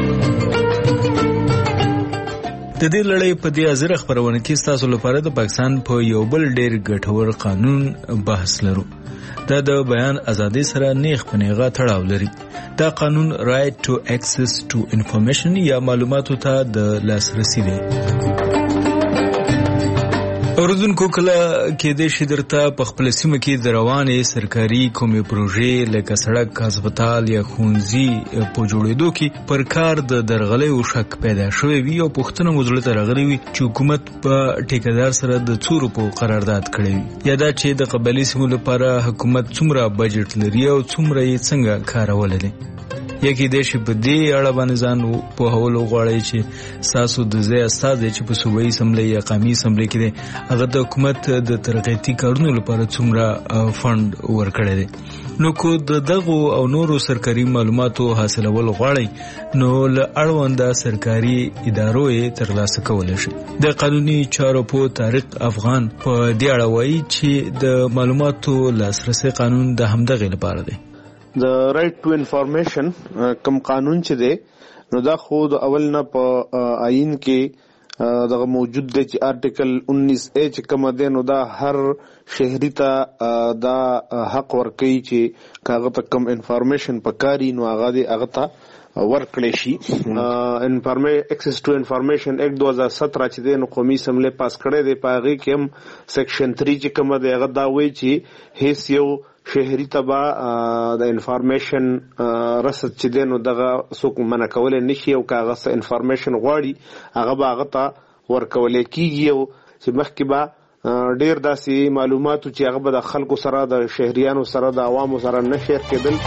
د دې لړۍ په دې ازره خبرونه کې تاسو لپاره د پاکستان په یو بل ډیر ګټور قانون بحث لرو. دا د بیان ازادۍ سره نیغ په نیغه تړاو لري. دا قانون رائټ ټو اکسس ټو انفارمیشن یا معلوماتو ته د لاسرسي دی. اوردونکو کله کې د شدرته په خپل سیمه کې د روانې سرکاري کومې پروژې لکه سړک، هسپتال یا ښوونځي په جوړېدو کې پر کار د درغلۍ او شک پیدا شوی وي او پوښتنه مو زړه ته راغلې وي چې حکومت په ټیکدار سره د څو روپو قرارداد کړی وي، یا دا چې د قبایلي سیمو لپاره حکومت څومره بجټ لري او څومره یې څنګه کارولی دی. یا کېدای شي په دې اړه باندې ځان پوهول وغواړئ چې ستاسو د ځای استازی چې په صوبایي اسمبلۍ یا قومي اسمبلۍ کې دی هغه د حکومت د ترقیاتي کارونو لپاره څومره فند ورکړی دی. نو کو د دغو او نورو سرکاري معلوماتو حاصلول غواړئ نو له اړونده سرکاري ادارو یې ترلاسه کولی شئ. د قانوني چارو په طارق افغان په دې اړه وایي چې د معلوماتو لاسرسي قانون د همدغې لپاره دی. د رائټ ټو انفارمیشن کوم قانون چې دی نو دا خو د اول نه په آئین کې دغه موجود دی چې آرټیکل 19A چې کوم دی نو دا هر شهري ته دا حق ورکوي چې کاغه ته کوم انفارمیشن پکاري نو هغه ته ورکړی شي. ایکسس ټو انفارمیشن ایکټ 2017 چې دی نو قومي اسمبلی پاس کړی دی، په هغې کې هم سیکشن 3 چې کوم دی هغه دا وایي چې هیڅ یو شهري تبا د انفارمیشن رسد چې دی نو دغه څوک منع کولی نشي او که هغه څه انفارمیشن غواړي هغه به هغه ته ورکولی کېږي او چې مخکې به ډېر داسې معلوماتو چې هغه به د خلکو سره د شهریانو سره د عوامو سره نه شیر کېدل.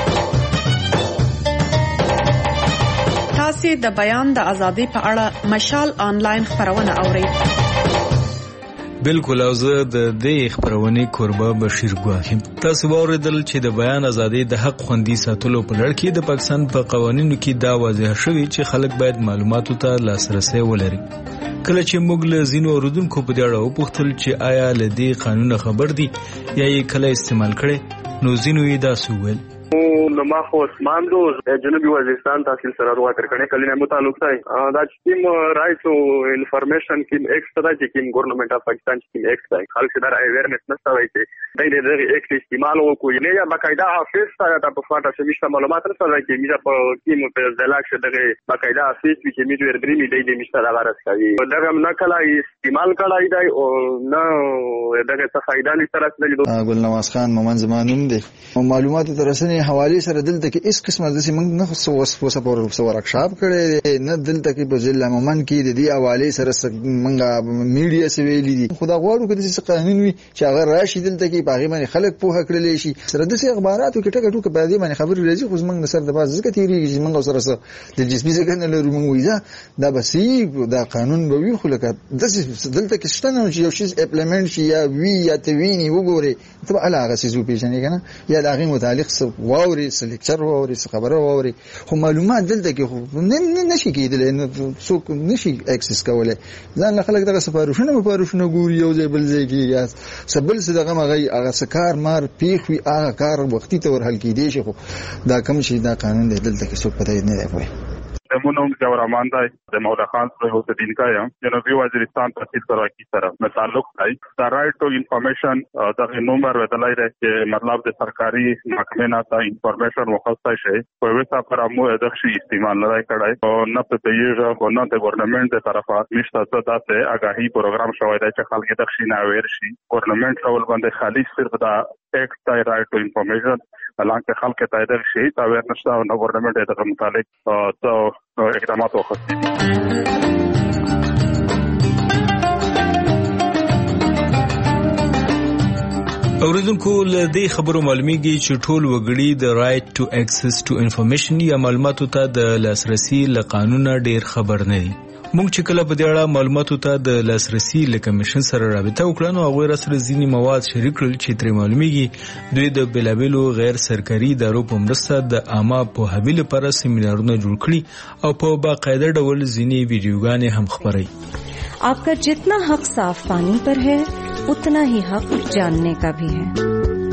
تاسې د بیان د ازادۍ په اړه مشال آنلاین خپرونه اورئ. بالکل، او زه د دې خبرونې کوربه بشیر ګواهیم. تاسو واوریدل چې د بیان ازادۍ د حق خوندي ساتلو په لړ کې د پاکستان په قوانینو کې دا واضح شوی چې خلک باید معلوماتو ته لاسرسی ولري. کله چې موږ له ځینو اوریدونکو په دې اړه وپوښتل چې آیا له دې قانونه خبر دي یا یې کله استعمال کړي نو ځینو یې داسې وویل. نو ما خو اسمان دو جنوبي وزیرستان تحصیل سره رواه تر کنه کله نه تعلق دی دا چې رائټ او انفارمیشن کې ایکټ دی چې ګورنمنت اف پاکستان کې ایکټ دی خلک دا اویرنس نشته وایي چې دغه ایکټ استعمال وکړي نه یا باقاعده افیس ته د پفاټه شمیشته معلومات سره کې میرا په کې مو په ځلاک شه دغه باقاعده افیس چې می ور درې می دی مشته دا وارث کوي دغه نه کله استعمال کړای دی او نه دغه څه فائدہ نشته راځي. ګل نواز خان مومن زمانوم دی معلومات ترسنه حواله سره دلته کې اس قسمه د سیمنګ نه خو وسه ورکشاپ کړي نه دلته کې په ضلع مومن کې د دې حواله سره منګه میډیا سویلې دي خدا غواړو کې د قانون وي چې هغه راشي دلته کې باغې باندې خلک پوهه کړلی شي سره د اخباراتو کې ټکه ټوکه باندې باندې خبرې راځي خو موږ سره د باز ځکه تیریږي چې موږ سره د جسمي څنګه لرو موږ وایي دا بسې دا قانون به وي خو لکه دلته کې شته نو چې یو شی اپلیمنت شي یا وی یا تویني وګوري ته علاقه سيزو پیژنې کنه یا لاغي متعلق واوري لیکچر واوري خبره واوري خو معلومات دلته کې خو نه نشي کېدل نو څوک نشي اکسس کولای ځان خلک دغه سپارښتنه ګوري یو ځای بل ځای کې سبل څه دغه مغي هغه سکار مار پیخ وی هغه کار وختي ته ورحل کېدی شي خو دا کم شي دا قانون دی دلته کې څوک پته نه دی. مونږ جوړ امان دی د مولا خان سره د دین کا یم جنوبي وزیرستان تحصیل سره سره تعلق دی دا رائټ ټو انفارمیشن د نمبر ودلای دی چې مطلب د سرکاري محکمې نه تا انفارمیشن وخصه شي په وسه پر امو د شي استعمال نه کړای او نه په تیږه او نه د ګورنمنت د طرفه نشته څه داسې آگاهی پروګرام شوی دی چې خلک د شي نه اویر شي ګورنمنت ټول باندې خالص صرف دا ایکټ دی رائټ ټو انفارمیشن حالانکه خلک ته د شي تا اویر نشته او نه ګورنمنت د متعلق اقدامات وخت دي. اوریدونکو له دې خبرو معلومیږي چې ټول وګړي د رائټ ټو اکسس ټو انفارمیشن یا معلوماتو ته د لاسرسي له قانونه ډیر خبر نه دي. موږ چې کله په دې اړه معلوماتو ته د لاسرسي له کمیشن سره رابطه وکړو نو هغوی راسره ځینې مواد شریک کړل چې ترې معلومیږي دوی د بېلابېلو غیر سرکاري ادارو په مرسته د عامه پوهاوي لپاره سیمینارونه جوړ کړي او په باقاعده ډول ځینې ویډیوګانې هم خپروي. आपका जितना हक साफ पानी पर है उतना ही हक जानने का भी है.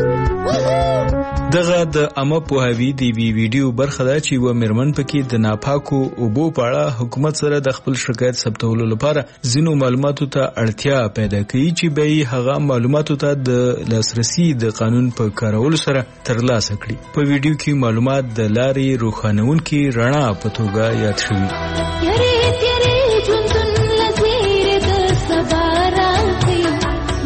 دغه د عامه پوهاوي دی ویډیو برخه ده چې و مرمن پکې د ناپاکو اوبو په اړه حکومت سره د خپل شکایت ثبتولو لپاره ځینو معلوماتو ته اړتیا پیدا کوي چې به هغه معلوماتو ته د لاسرسي د قانون په کارولو سره ترلاسه کړي. په ویډیو کې معلومات د لارې روښانونکي رڼا په توګه یاد شوي.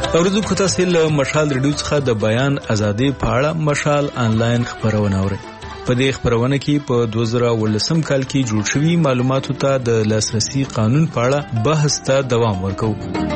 اورېدو کو تاسو له مشال ریډیو څخه د بیان ازادي په اړه مشال آنلاین خبرونه اورئ. په دې خبرونه کې په 2018 کال کې جوړ شوی معلوماتو ته د لاسرسي قانون په اړه بحث ته دوام ورکوي.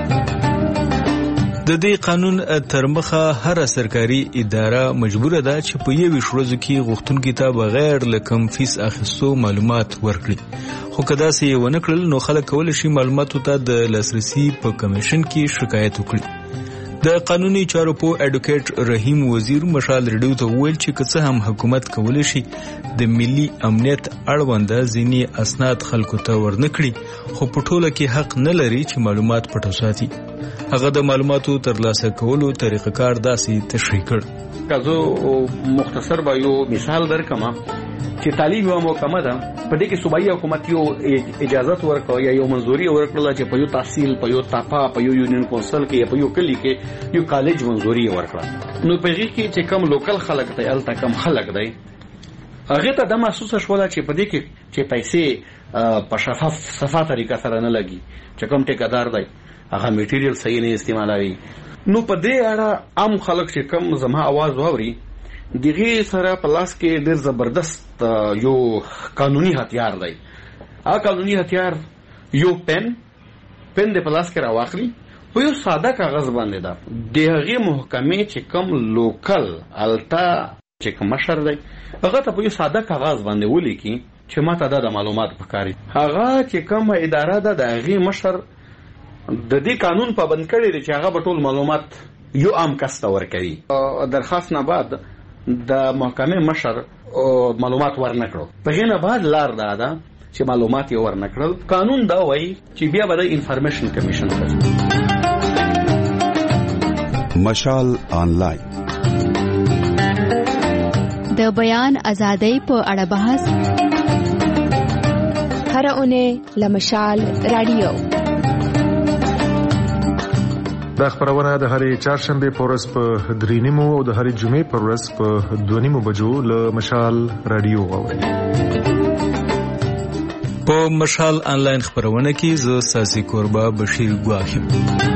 د دې قانون تر مخه هر سرکاري اداره مجبوره ده چې په یوه شورزو کې غوښتونکو ته بغیر له کم فیس اخیستو معلومات ورکړي. خو کدا سي ونه کړل نو خلک کولای شي معلوماتو ته د لاسرسي په کمیشن کې شکایت وکړي. د قانوني چارو په اډوکیټ رحیم وزیر مشال ریډیو ته وویل چې که څه هم حکومت کولی شي د ملي امنیت اړوند ځینې اسناد خلکو ته ورنکړي خو په ټوله کې حق نه لري چې معلومات پټ وساتي. هغه د معلوماتو ترلاسه کولو طریقه کار داسې تشریح کړ. که مختصر به یو مثال درکم چې تعلیم یو محکمه ده په دې کې صوبایي حکومت یو اجازه ورکړه یا یو منظوري ورکړه چې په یو تحصیل په یو تاپا په یو یونین کونسل کې یا په یو کلی کې یو کالج منظوري ورکړه. نو په دې کې چې کم لوکل خلک دی الته کم خلک دی هغه ته د محسوسه شوله چې په دې کې چې پیسې په شفاف صفه طریقه سره نه لګي چې کوم ټیکدار دی هغه میټیریل صحیح نه استعمالوي. نو په دې اړه عام خلک چې کم زما आवाज واوري دغه سره په لاس کې ډېر زبردست یو قانوني هتیار دی. هغه قانوني هتیار یو پن د په لاس کې راواخلي په یو ساده کاغذ باندې ده د هغې محکمې چې کوم لوکل التا چې کوم مشر دی هغه ته په یو ساده کاغذ باندې ولیکي چې ماته د معلومات پکاري. هغه چې کوم اداره ده د هغې مشر د دې قانون پابند کړی دی چې هغه به ټول معلومات یو عام کس ته ورکوي. درخواست نه بعد د محکمې مشر معلومات ورنکړو په هغې نه بعد لار دا ده چې معلومات یې ورنکړل. قانون دا وایي چې بیا به د انفارمیشن کمیشن ته مشال آنلاین د بیان ازادۍ په اړه بحث هر اونۍ له مشال رادیو. دا خبرونه د هرې چهارشنبې په ورځ په 3:30 او د هرې جمعې په ورځ په 2:30 بجو له مشال رادیو واورئ. په مشال آنلاین خبرونه کې زه ساسي کوربه بشیر ګواخیم.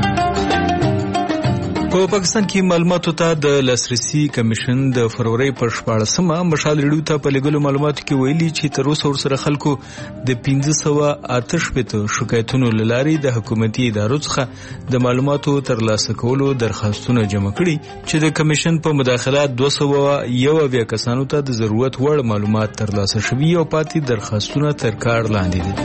په پاکستان کې معلوماتو ته د لاسرسي کمیشن د فروری پر 14مه مشال ریډیو ته په لګلو معلوماتو کې ویلي چې تر اوسه ورسره خلکو د 1588 شکایتونو لاري د حکومتي ادارو څخه د معلوماتو ترلاسه کولو درخواستونه جمع کړي چې د کمیشن په مداخلات 201 کسانو ته د ضرورت وړ معلومات ترلاسه شوي او پاتې درخواستونه تر کار لاندې دي.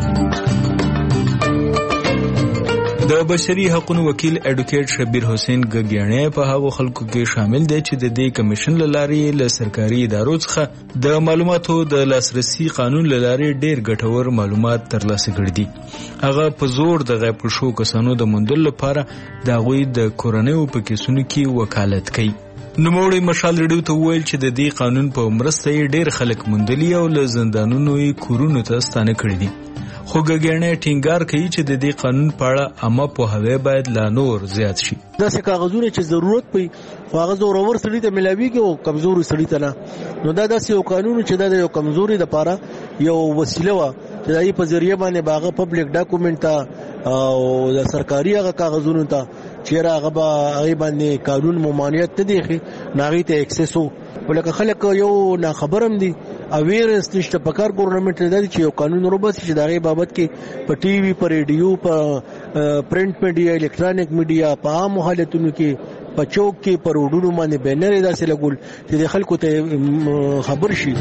د بشري حقوقو وکیل اډوکیټ شبیر حسین ګګیانه په هغو خلکو کې شامل دی چې د دې کمیشن لاري له سرکاري ادارو څخه د معلوماتو د لاسرسي قانون لاري ډېر ګټور معلومات ترلاسه کړي دي. هغه په زور د غیب شو کسانو د موندلو لپاره د غوي د کورونیو په کیسونو کې وکالت کوي. نوموړی مشال ریډیو ته وویل چې د دې قانون په مرسته ډېر خلک موندلي او له زندانونو یې کورونو ته ستانه کړي دي. خو ګګیانه ټینګار کوي چې د دې قانون په اړه عامه پوهاوی باید لا نور زیات شي. داسې کاغذونه چې ضرورت پي هغه زورور سړي ته ملاويږي او کمزوري سړي ته نه. نو دا داسې یو قانون چې دا د یو کمزوري لپاره یو وسیله و چې دای په ذریعہ باندې باغه پبلک ډاکومنټ ته او د سرکاري هغه کاغذونو ته چیرې هغه باندې قانون ممانعت نه دی ناغي ته اکسس وو ولکه خلک یو نه خبرم دي اویرنس نشته پکار ګورنمنت نه دی چې یو قانون وروباسي چې دغه بابت کې په ټي وي پر ریډیو په پرنٹ میډیا الکترونیک میډیا په عام حالتونو کې په چوک کې پر وډونو باندې بینر داسې لګول چې د خلکو ته خبر شي.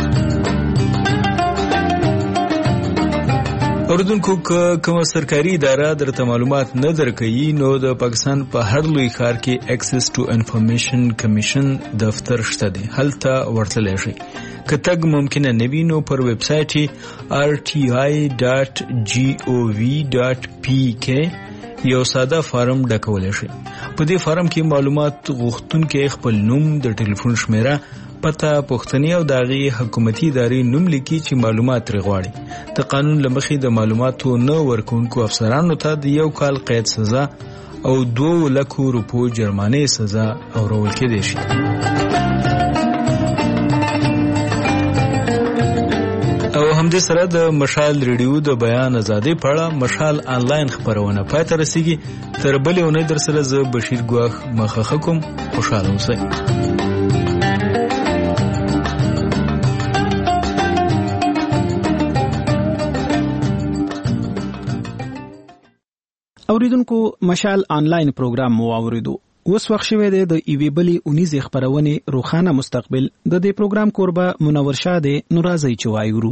اوردونکو کوم سرکاري اداره درته معلومات نه درکوي نو د پاکستان په هر لوی ښار کې اکسس ټو انفارمیشن کمیشن دفتر شته دی هلته ورتللی شئ. که تګ ممکنه نه وي نو پر ویب سایټ rti.gov.pk یو ساده فارم ډکولی شئ. په دې فارم کې معلومات غوښتونکي خپل نوم د ټلیفون شمیره پته پوښتنې او داغي حکومتي ادارې نوم لیکي چې معلومات غواړي. د قانون لمخې د معلوماتو نه ورکونکو افسرانو ته د 1 کال قید سزا او 2 لک روپو جرمانه سزا اورول کېدای شي. او همدې سره د مشال ریډیو د بیان ازادي په اړه مشال آنلاین خبرونه پای ته رسیږي. تر بلې اونۍ در سره زه بشیر ګواخ مخه کوم. خوشاله اوسئ. اوریدونکو مشال آنلاین پروګرام مو اوریدو. اوس وخت شوی دی د ایوی بلی اونیزې خبرونې روخانه مستقبل. د دې پروګرام کوربه منور شاه دی. نو راځئ چې وایو.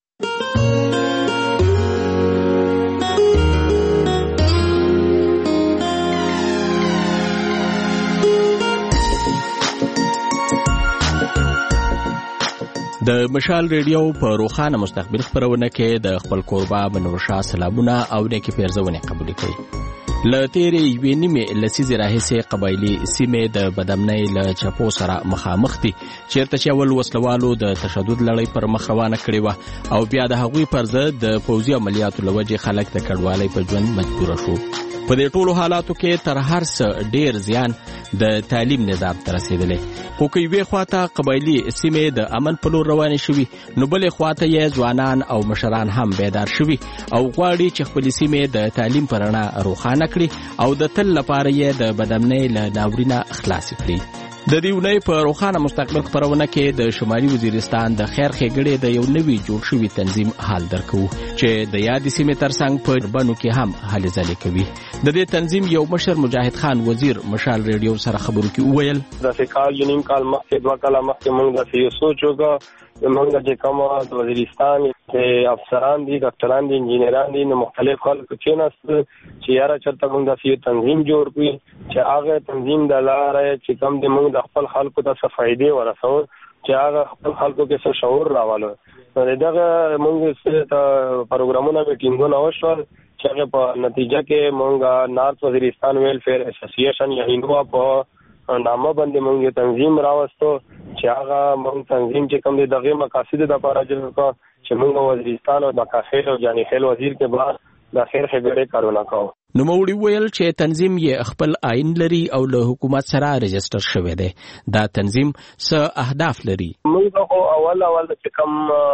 د مشال ریډیو په روخانه مستقبل خبرونه کې د خپل کوربه منور شاه سلامونه او نیکی پیرزونه قبول کړي. له تیرې یوې نیمې لسیزې راهیسې قبایلي سیمې د بدامنۍ له چپو سره مخامخ دي، چېرته چې اول وسلوالو د تشدد لړۍ پر مخ روانه کړې وه او بیا د هغوی پر ضد د پوځي عملیاتو له وجې خلک د کډوالۍ په ژوند مجبوره شو. په دې ټولو حالاتو کې تر هر څه ډیر زیان د تعلیم نظام ته رسېدلی. خو که یوې خواته قبایلي سیمې د امن په لور روانې شوي، نو بلې خواته یې ځوانان او مشران هم بیدار شوي او غواړي چې خپلې سیمې د تعلیم په رڼا روښانه کړي او د تل لپاره یې د بدامنۍ له ناورینه خلاصې کړي. د دې اونۍ په روښانه مستقبل خبرونه کې د شمالي وزیرستان د خیر ښېګړې د یو نوي جوړ شوي تنظیم حال درکوو چې د یادې سیمې ترڅنګ په ربنو کې هم هلې ځلې کوي. د دې تنظیم یو مشر مجاهد خان وزیر مشال ریډیو سره خبرو کې وویل داسې کال یو نیم کال مخکې 2 کاله مخکې موږ داسې یو سوچ وکړو موږ چې کوم د وزیرستان کې افسران دي، ډاکټران دي، انجینران دي، نو مختلف خلک کېناست چې یاره چېرته موږ داسې یو تنظیم جوړ کړو چې هغه تنظیم د لارې چې کوم دی موږ د خپل خلکو ته څه فایدې ورسوو چې هغه خپل خلکو کې څه شعور راولو. نو دغه موږ څه پروګرامونه میټینګونه وشول چې هغه په نتیجه کې موږ نارت وزیرستان ویلفیر اسوسییشن یا هینوا په نامه باندې موږ تنظیم راوستو چې هغه موږ تنظیم چې کوم دغه مقاصد د لپاره جوړ کړ چې موږ وزیرستان او مکاخیل او جانی خیل وزیر کې بعد د خیر خبرې کارونه کوو. نو موړي ویل چې تنظیم یې خپل آئین لري او له حکومت سره رجسټر شوی دی. دا تنظیم څه اهداف لري؟ موږ خو اول چې کوم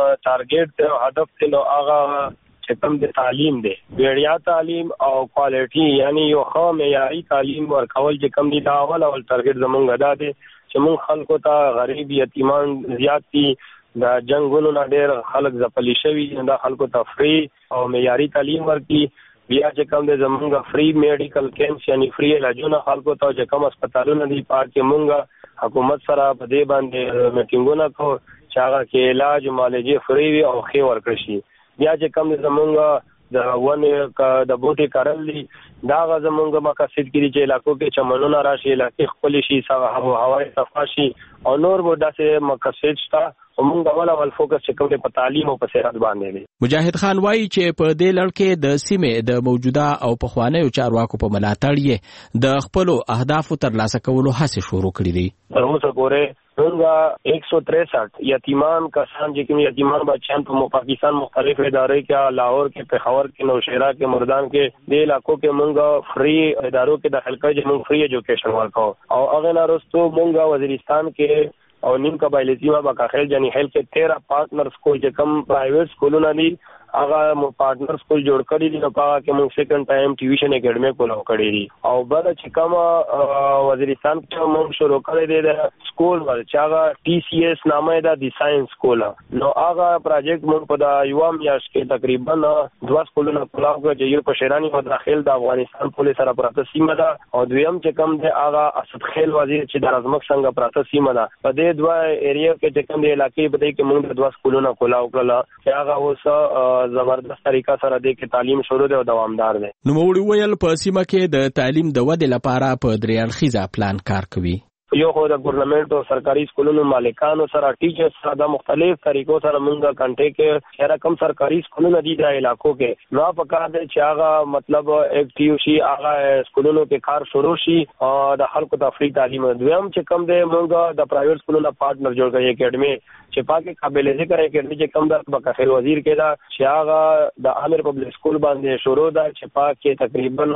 ټارګټ او هدف دی نو هغه چې کوم د تعلیم دی، وړیا تعلیم او کوالټي یعنی یو ښه معیاري تعلیم ورکول چې کوم دی دا اول ټارګټ زمونږ دا دی چې موږ خلکو ته غریب یتیمان زیات دي، د جنگونو نه ډېر خلک ځپلي شوي، دا خلکو ته فری او معیاري تعلیم ورکړي. بیا چې کوم د زمونږ فری میډیکل کیمپس یعنی فری علاجونه خلکو ته چې کوم هسپتالونه دي پاکې مونږ حکومت سره په دې باندې میټینګونه کوو چې هغه کې علاج معالجې فری وي او ښې ورکړي شي. بیا چې کوم زمونږ د ونې د بوټي کرل دي دا زمونږ مقاصد کې دي چې علاقو کې چمنونه راشي، علاقې ښکلې شي، هوای صفا شي او نور به داسې مقاصد شته. موږ اول فوکس چې کوم په تعلیم او په صحت باندې دی. مجاهد خان وایي چې په دې لړ کې د سیمې د موجوده او پخوانیو چارواکو په ملاتړ یې د خپلو اهدافو ترلاسه کولو هڅې شروع کړې دي. تر اوسه پورې موږ 163 یتیمان کسان چې کوم یتیمان بچیان په پاکستان مختلف ادارې کې لاهور کې، پېښور کې، نوشهرا کې، مردان کې د علاقو کې موږ فری ادارو کې داخل کړي چې موږ فری ایجوکیشن ورکو او هغه نه وروسته موږ وزیرستان کې او نیم قبایلی سیمه بکاخیل جانی خیل کې 13 پارټنر سکول چې کوم پرایویټ سکولونه دي هغه مو پارټنر سکول جوړ کړی دي. نو هغه کې موږ سیکنډ ټایم ټیوشن اکیډمي کولاو کړی دي او بل چې کوم وزیرستان کې موږ شروع کړی دی د سکول ول چې هغه TCS نامه ده د ساينس سکول. نو هغه پروجیکټ موږ په د یو میاشت کې تقریبا 2 سکولونه کولاو کړ چې یو په شیرانی مداخل د افغانستان پولیس سره پراته سیمه ده او دویم چې کوم دی هغه اسد خیل وزیر چې د رزمک څنګه پراته سیمه ده. په دې دوه ایریا کې چې کوم دی علاقې په دې کې موږ 2 سکولونه کولاو کړل چې هغه اوس زبردست طریقه سره د تعلیم شروع دی او دوامدار دی. نو موږ ویل په سیمه کې د تعلیم د ودې لپاره په درېړخیزه پلان کار کوي. یو خو د ګورنمنت او سرکاري سکولونو مالکانو سره ټیچرز سره د مختلف طریقو سره موږ کانټیکټ کې هر کوم سرکاري سکولونه دي د علاقو کې نو په کار دی چې هغه مطلب اکټیو شي، هغه سکولونو کې کار شروع شي او د خلکو د فری تعلیم. دویم چې کوم دی موږ د پرایویټ سکولونو پارټنر جوړ کړی اکیډمي چې پاکه قابل ذکر اکیډمي چې کوم د بکاخیل وزیر کې دا چې هغه د عامر پبلک سکول باندې شروع ده چې پاکه تقریبا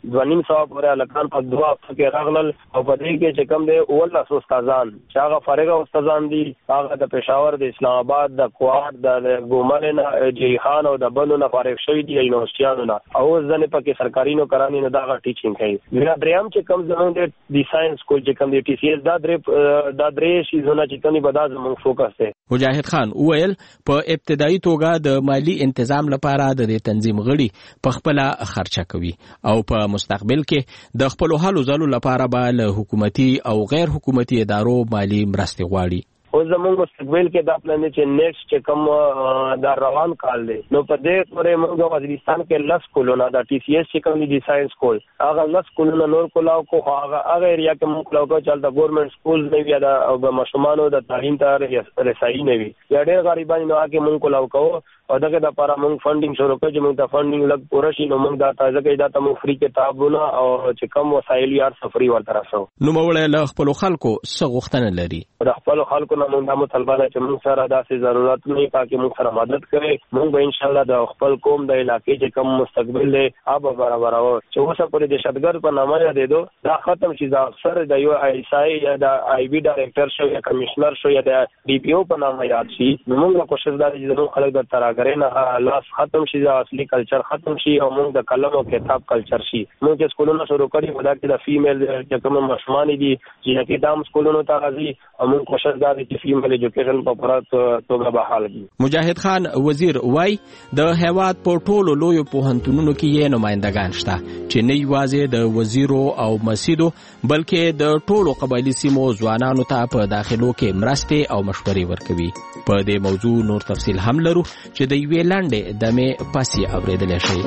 2.5 پورې الکان په 2 هفته کې راغلل او په دې کې چې کوم دی 19 استادان چې هغه فارغ استادان دي هغه د پېښور د اسلام آباد د کواد د ګومل نه جیخان او د بنو نه فارغ شوی دي یونیورسيټانو نه او ځنه پکې سرکاري نوکرانی نه دا ټیچینګ کوي بیا دریم چې کوم زموږ د ساينس کول چې کوم دی ټي سي اس دا درې شیزونه چې کومي بداز موږ فوکس دی. مجاهد خان وویل په ابتدایي توګه د مالی تنظیم لپاره د تنظیم غړي په خپل خرچه کوي او په مستقبل کې د خپل حل زلو لپاره به له حکومتي او غیر حکومتي ادارو مالی مرستې غواړي. او زموږ مستقبل کې دا پلان چې نیکسټ چې کوم دا روان کال دی نو په دې پورې موږ وزیرستان کې لس کولونه دا ټي سي اس چې کوم دي ساينس کول هغه لس کولونه نور کولاو کو هغه ایریا کې موږ کولاو کو چې د ګورنمنت سکولز نه وي دا او د مشمانو د تعلیم ته رسایي نه وي یا ډېر غریبانو نه کې موږ کولاو کو او دغه د لپاره موږ فندینګ شروع کړو چې موږ د فندینګ لګ پوره شي نو موږ دا تازه کې دا ته فری کتابونه او چې کوم وسایل یې سفري ورته راسو. نو موږ له خپل خلکو څه غوښتنه لري؟ د خپل خلکو نه موږ د مطالبه چې موږ سره داسې ضرورت نه پاکي موږ سره مدد کوي موږ به ان شاء الله د خپل قوم د علاقې چې کوم مستقبل له آب برابر او چې اوسه پرې د شتګر په نامه یاد دو دا ختم شي دا افسر د یو آی اس آی یا د آی بي ډایریکټر شو یا کمشنر شو یا د ډي پی او په نامه یاد شي موږ کوشش دا چې د خلک د تراګرې نه لاس ختم شي دا اصلي کلچر ختم شي او موږ د قلم او کتاب کلچر شي موږ چې سکولونو شروع کړی ودا کې د فیمیل چې کوم مشمان دي چې کتاب سکولونو ته راځي او موږ کوشش دا چې فیمیل ایجوکیشن په پوره توګه بحال دي. مجاهد خان وزیر وای د هیواد په ټولو لوی پوهنتونونو کې یې نمائندگان شته چې نه یوازې د وزیرو او مسیدو بلکې د ټولو قبایلی سیمو ځوانانو ته په داخلو کې مرستې او مشورې ورکوي. په دې موضوع نور تفصیل هم لرو چې د یوې لنډې دمې پسې اورېدلی شئ.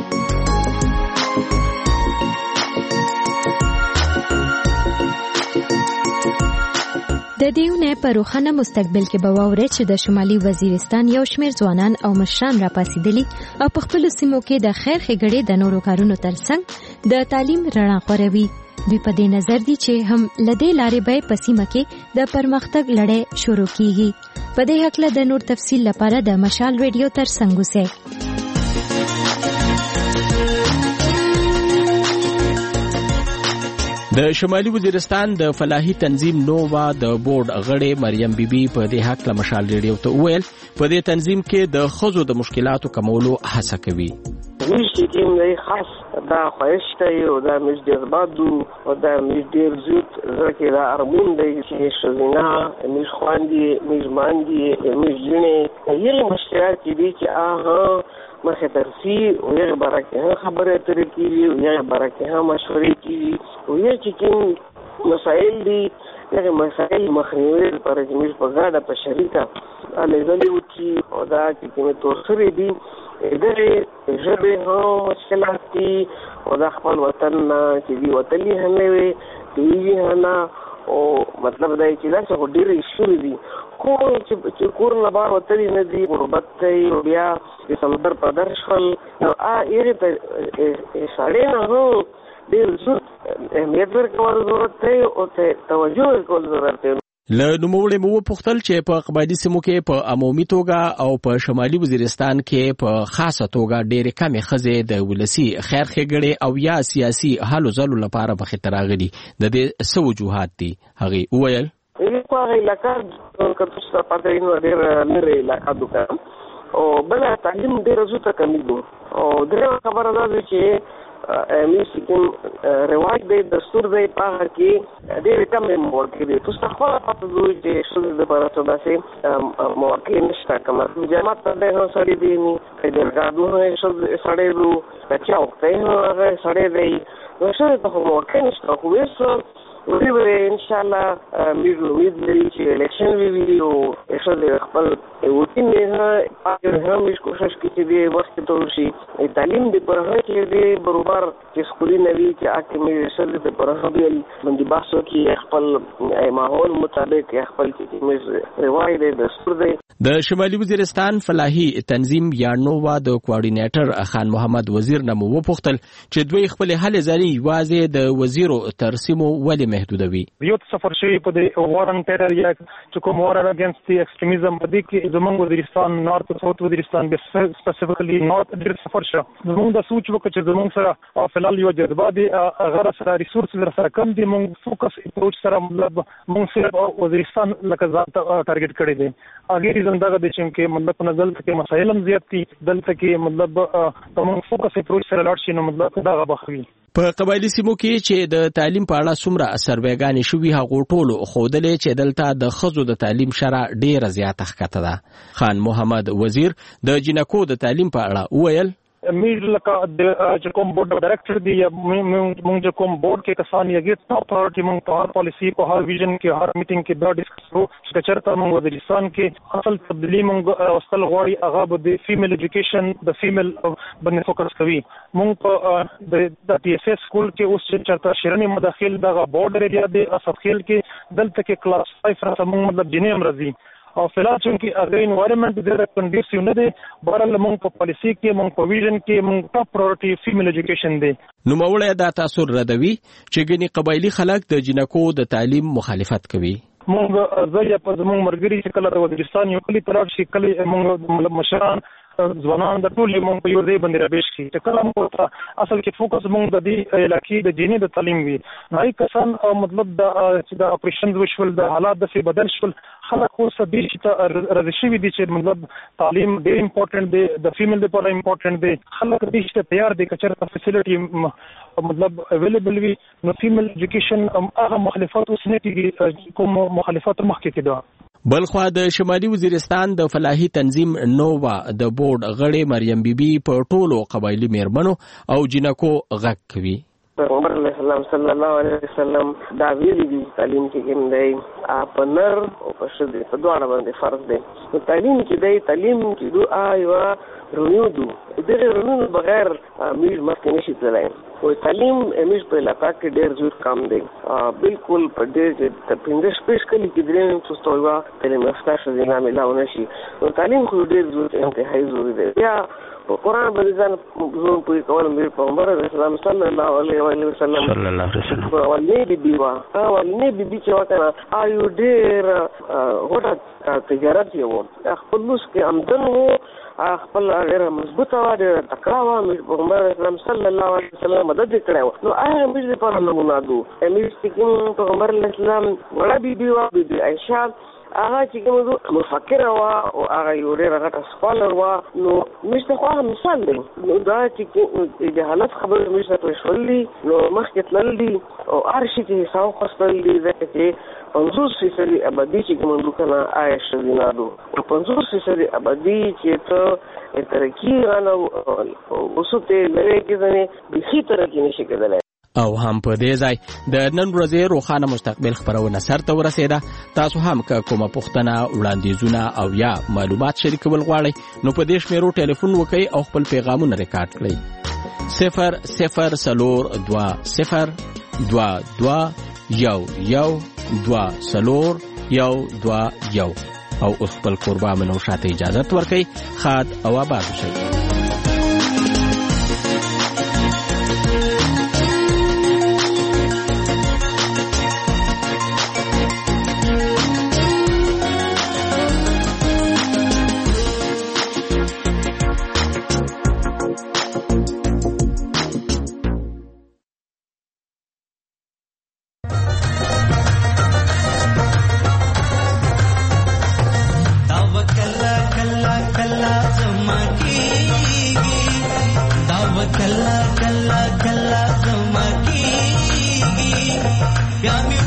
د دیونه په روښانه مستقبل کې به واورئ چې د شمالي وزیرستان یو شمېر ځوانان او مشران راپاسېدلي او په خپلو سیمو کې د خیر ښېګړې د نورو کارونو ترڅنګ د تعلیم رڼا خوروي. دوی په دې نظر دي چې هم له دې لارې به په سیمه کې د پرمختګ لړۍ شروع کیږي. په دې هکله د نور تفصیل لپاره د مشال ریډیو ترڅنګ اوسئ. د شمالي وزیرستان د فلاحي تنظیم نووا د بورډ غړې مریم بیبي په دې حق له مشال ریډیو ته وویل په دې تنظیم کې د ښځو د مشکلاتو کمولو هڅه کوي. موږ چې کوم دی خاص دا خواهش دی او دا موږ ډېر بادو او دا موږ ډېر زیات ځکه دا ارمون دی چې ښځینه موږ خواندي موږ ماندي موږ جنې یې مشکلات دي چې مخه ترسي او یې برکه خبره ترې کیږي او یې برکه مشورې کیږي او یې چې کوم مسائل دي هغه مسائل مخنیوي لپاره چې موږ په ګډه په شریکه الګلې وکړي او دا چې کوم توسرې دي دغه ژبه هم مشکلات دي او د خپل وطن چې دی وطني هم وي دی نه او مطلب دا چې دا څه ډېرې شوري دي خو چې کور نه بار وتلی نه دي غربت کوي بیا د سمندر په درشل نو یې ته سړی نه هو ډېر زیات اهمیت ورکول ضرورت دی او توجه ورکول ضرورت دی. له نوموړي مو وپوښتل چې په قبایلي سیمو کې په عمومي توګه او په شمالي وزیرستان کې په خاصه توګه ډېرې کمې ښځې د ولسي خیر ښېګړې او یا سیاسي هلو ځلو لپاره مخې ته راغلي د دې څه وجوهات دي؟ هغې وویل هغه علاقه کتو څه پاتې نو ډېر لري علاقه دوکان او بل تعلیم ډېر زوته کمیدو او درې خبره ده چې میسي کوم رواج دی دستور دی په هر کې ډېر کم موقع دي تاسو خو پاتې دوی چې څه د پراتو داسې موقع نشته کوم جماعت ته نه سړی دی نو د ګادو نه څه سړی وو چې او ته هغه سړی دی نو څه ته موقع نشته خو وسه ویل ان شاء الله موږ امید لري چې الیکشن وی او څه خپل وټین نه پاتې هم موږ کوشش کوي چې وخت ته ورشي تعلیم د پرهه کې دی برابر چې سکولي نوي چې اکه موږ څه د پرهه بیل باندې باسو کې خپل ماحول مطابق خپل چې موږ روایت د دستور دی. د شمالي وزیرستان فلاحي تنظیم یا نووا د کوارډینیټر خان محمد وزیر نه وپوښتل چې دوی خپل هلې ځلې یوازې د وزیرو ترسیمو ولې محدودوي. یو سفر شوی په د وار ان ټیرر یا چې کوم وار اگینست دی ایکستریمیزم په دې کې زموږ وزیرستان نارت ساوث وزیرستان به سپیسیفیکلی نارت ډیر سفر شو. زموږ د سوچ وکړه چې زموږ سره فلال یو جذبه دی غیر سره ریسورسز سره کم دي. موږ فوکس اپروچ سره مطلب موږ صرف وزیرستان لکه ځان ټارګټ کړی دی. اګه دغه د چې مطلب نزل کې مسایل هم زیات دي دلته کې مطلب کوم فوکس اپروچ سره لاړ شي نو مطلب دا غوښوي. په قبایلی سیمو کې چې د تعلیم په اړه څومره سروېګانې شوي هغه ټولو ښودلې چې دلته د ښځو د تعلیم شرح ډیره زیاته ښکته ده. خان محمد وزیر د جنکو د تعلیم په اړه وویل میر لکه چې کوم بورډ ډایرکټر دی یا موږ چې کوم بورډ کې کسان یې ټاپ پرایورټي موږ په هر پالیسی په هر ویژن کې هر میټینګ کې دا ډیسکس کوو چې چېرته موږ وزیرستان کې اصل تبدیلی موږ واستل غواړي هغه د فیمیل ایجوکیشن د فیمیل باندې فوکس کوي. موږ په د ټي ایس ایس سکول کې اوس چې چېرته شیرنی مداخل دغه بورډ ایریا دی اسفخیل کې دلته کې کلاس 5 راته موږ مطلب جنې هم راځي او فلال چې هغه انوایرنمنت ډېر کنډیسیو نه دی. بهرحال موږ په پالیسی کې موږ په ویژن کې موږ ټاپ پرایورټي فیمیل ایجوکیشن دی. نوموړی دا تاثر ردوي چې ګنې قبایلی خلک د جنکو د تعلیم مخالفت کوي. موږ زه په زموږ مرګري چې کله د وزیرستان یو کلی تلاړ شي کله موږ مشران ځوانان د ټول موږ په یو ځای باندې رابېش شي چې کله موږ اصل کې فوکس موږ د دې علاقې د جنې د تعلیم وي. هغه کسان مطلب د اپریشن وشول د حالات د بدل شول خلک خو سبي چې راځي شوی دي چې مطلب تعلیم ډېر امپورټنت دی د فیمیل لپاره امپورټنت دی. خلک دې چې تیار دي چې چېرته فیسیلیټي مطلب اویلیبل وي نو فیمیل ایجوکیشن هغه مخالفت اوس نه کېږي کوم مخالفت مخکې کېده. بلخوا د شمالي وزیرستان د فلاحي تنظیم نووا د بورډ غړې مریم بیبي په ټولو قبایلی میرمنو او جنکو غږ کوي. پیغمبر علیه السلام صلی الله علیه وسلم دا ویلي دي تعلیم کې کوم دی په نر او په ښځې په دواړه باندې فرض دی. نو تعلیم کې دی تعلیم کې دو یوه رونیو دو دغه رونیو بغیر میږ مخکې نشي تللی. و تعلیم میږ په علاقه کې ډېر زیات کم دی. بالکل په ډېر تر 15 شپږ کلي کې درې نیم څو یوه تعلیم یافته ښځینه میلاو نه شي. نو تعلیم خو ډېر زیات انتهایي ضروري دی. بیا قرآن باندې ځان زون پوي کول مې پیغمبر علیه السلام صلی الله علیه وسلم ولې بیبي وا ولې بیبي چې وکړه ایو ډېر غوټه تجارت یو خپل لوس کې آمدن وو خپل ډېر مضبوطه وه ډېر تکړه وه. پیغمبر علیه السلام صلی الله علیه وسلم مدد یې کړی وو. نو هغه موږ لپاره نمونه دو. موږ چې کوم پیغمبر علیه السلام وړه بیبي وه بیبي عایشه هغه چې کوم مفکره وه او هغه یو ډېره غټه سکالر وه. نو موږ ته خو هغه مثال دی. نو دا چې د حالت خبرې موږ ته پرېښول دي نو مخکې تلل دي او هر شي چې حساب واخیستل دي ځکه چې 50% ابدي چې کوم دوکانه آیا ښځینه دو او 50% ابدي چې ته ترقي غواړو اوسو ته لري کې ځنې بيخي ترقي نشي کېدلی. او هم په دې ځای د نن ورځې روښانه مستقبل خبرونه سرته ورسېده. تاسو هم که کومه پوښتنه وړاندیزونه او یا معلومات شریکول غواړئ نو په دې شمیرو ټلیفون وکړئ او خپل پیغامونه ریکارډ کړئ 0042011221 او اوس خپل قربا منو شاته اجازه ورکړئ. خاد او آباد شئ. कल्ला कल्ला कल्ला कल्ला कल्ला कल्ला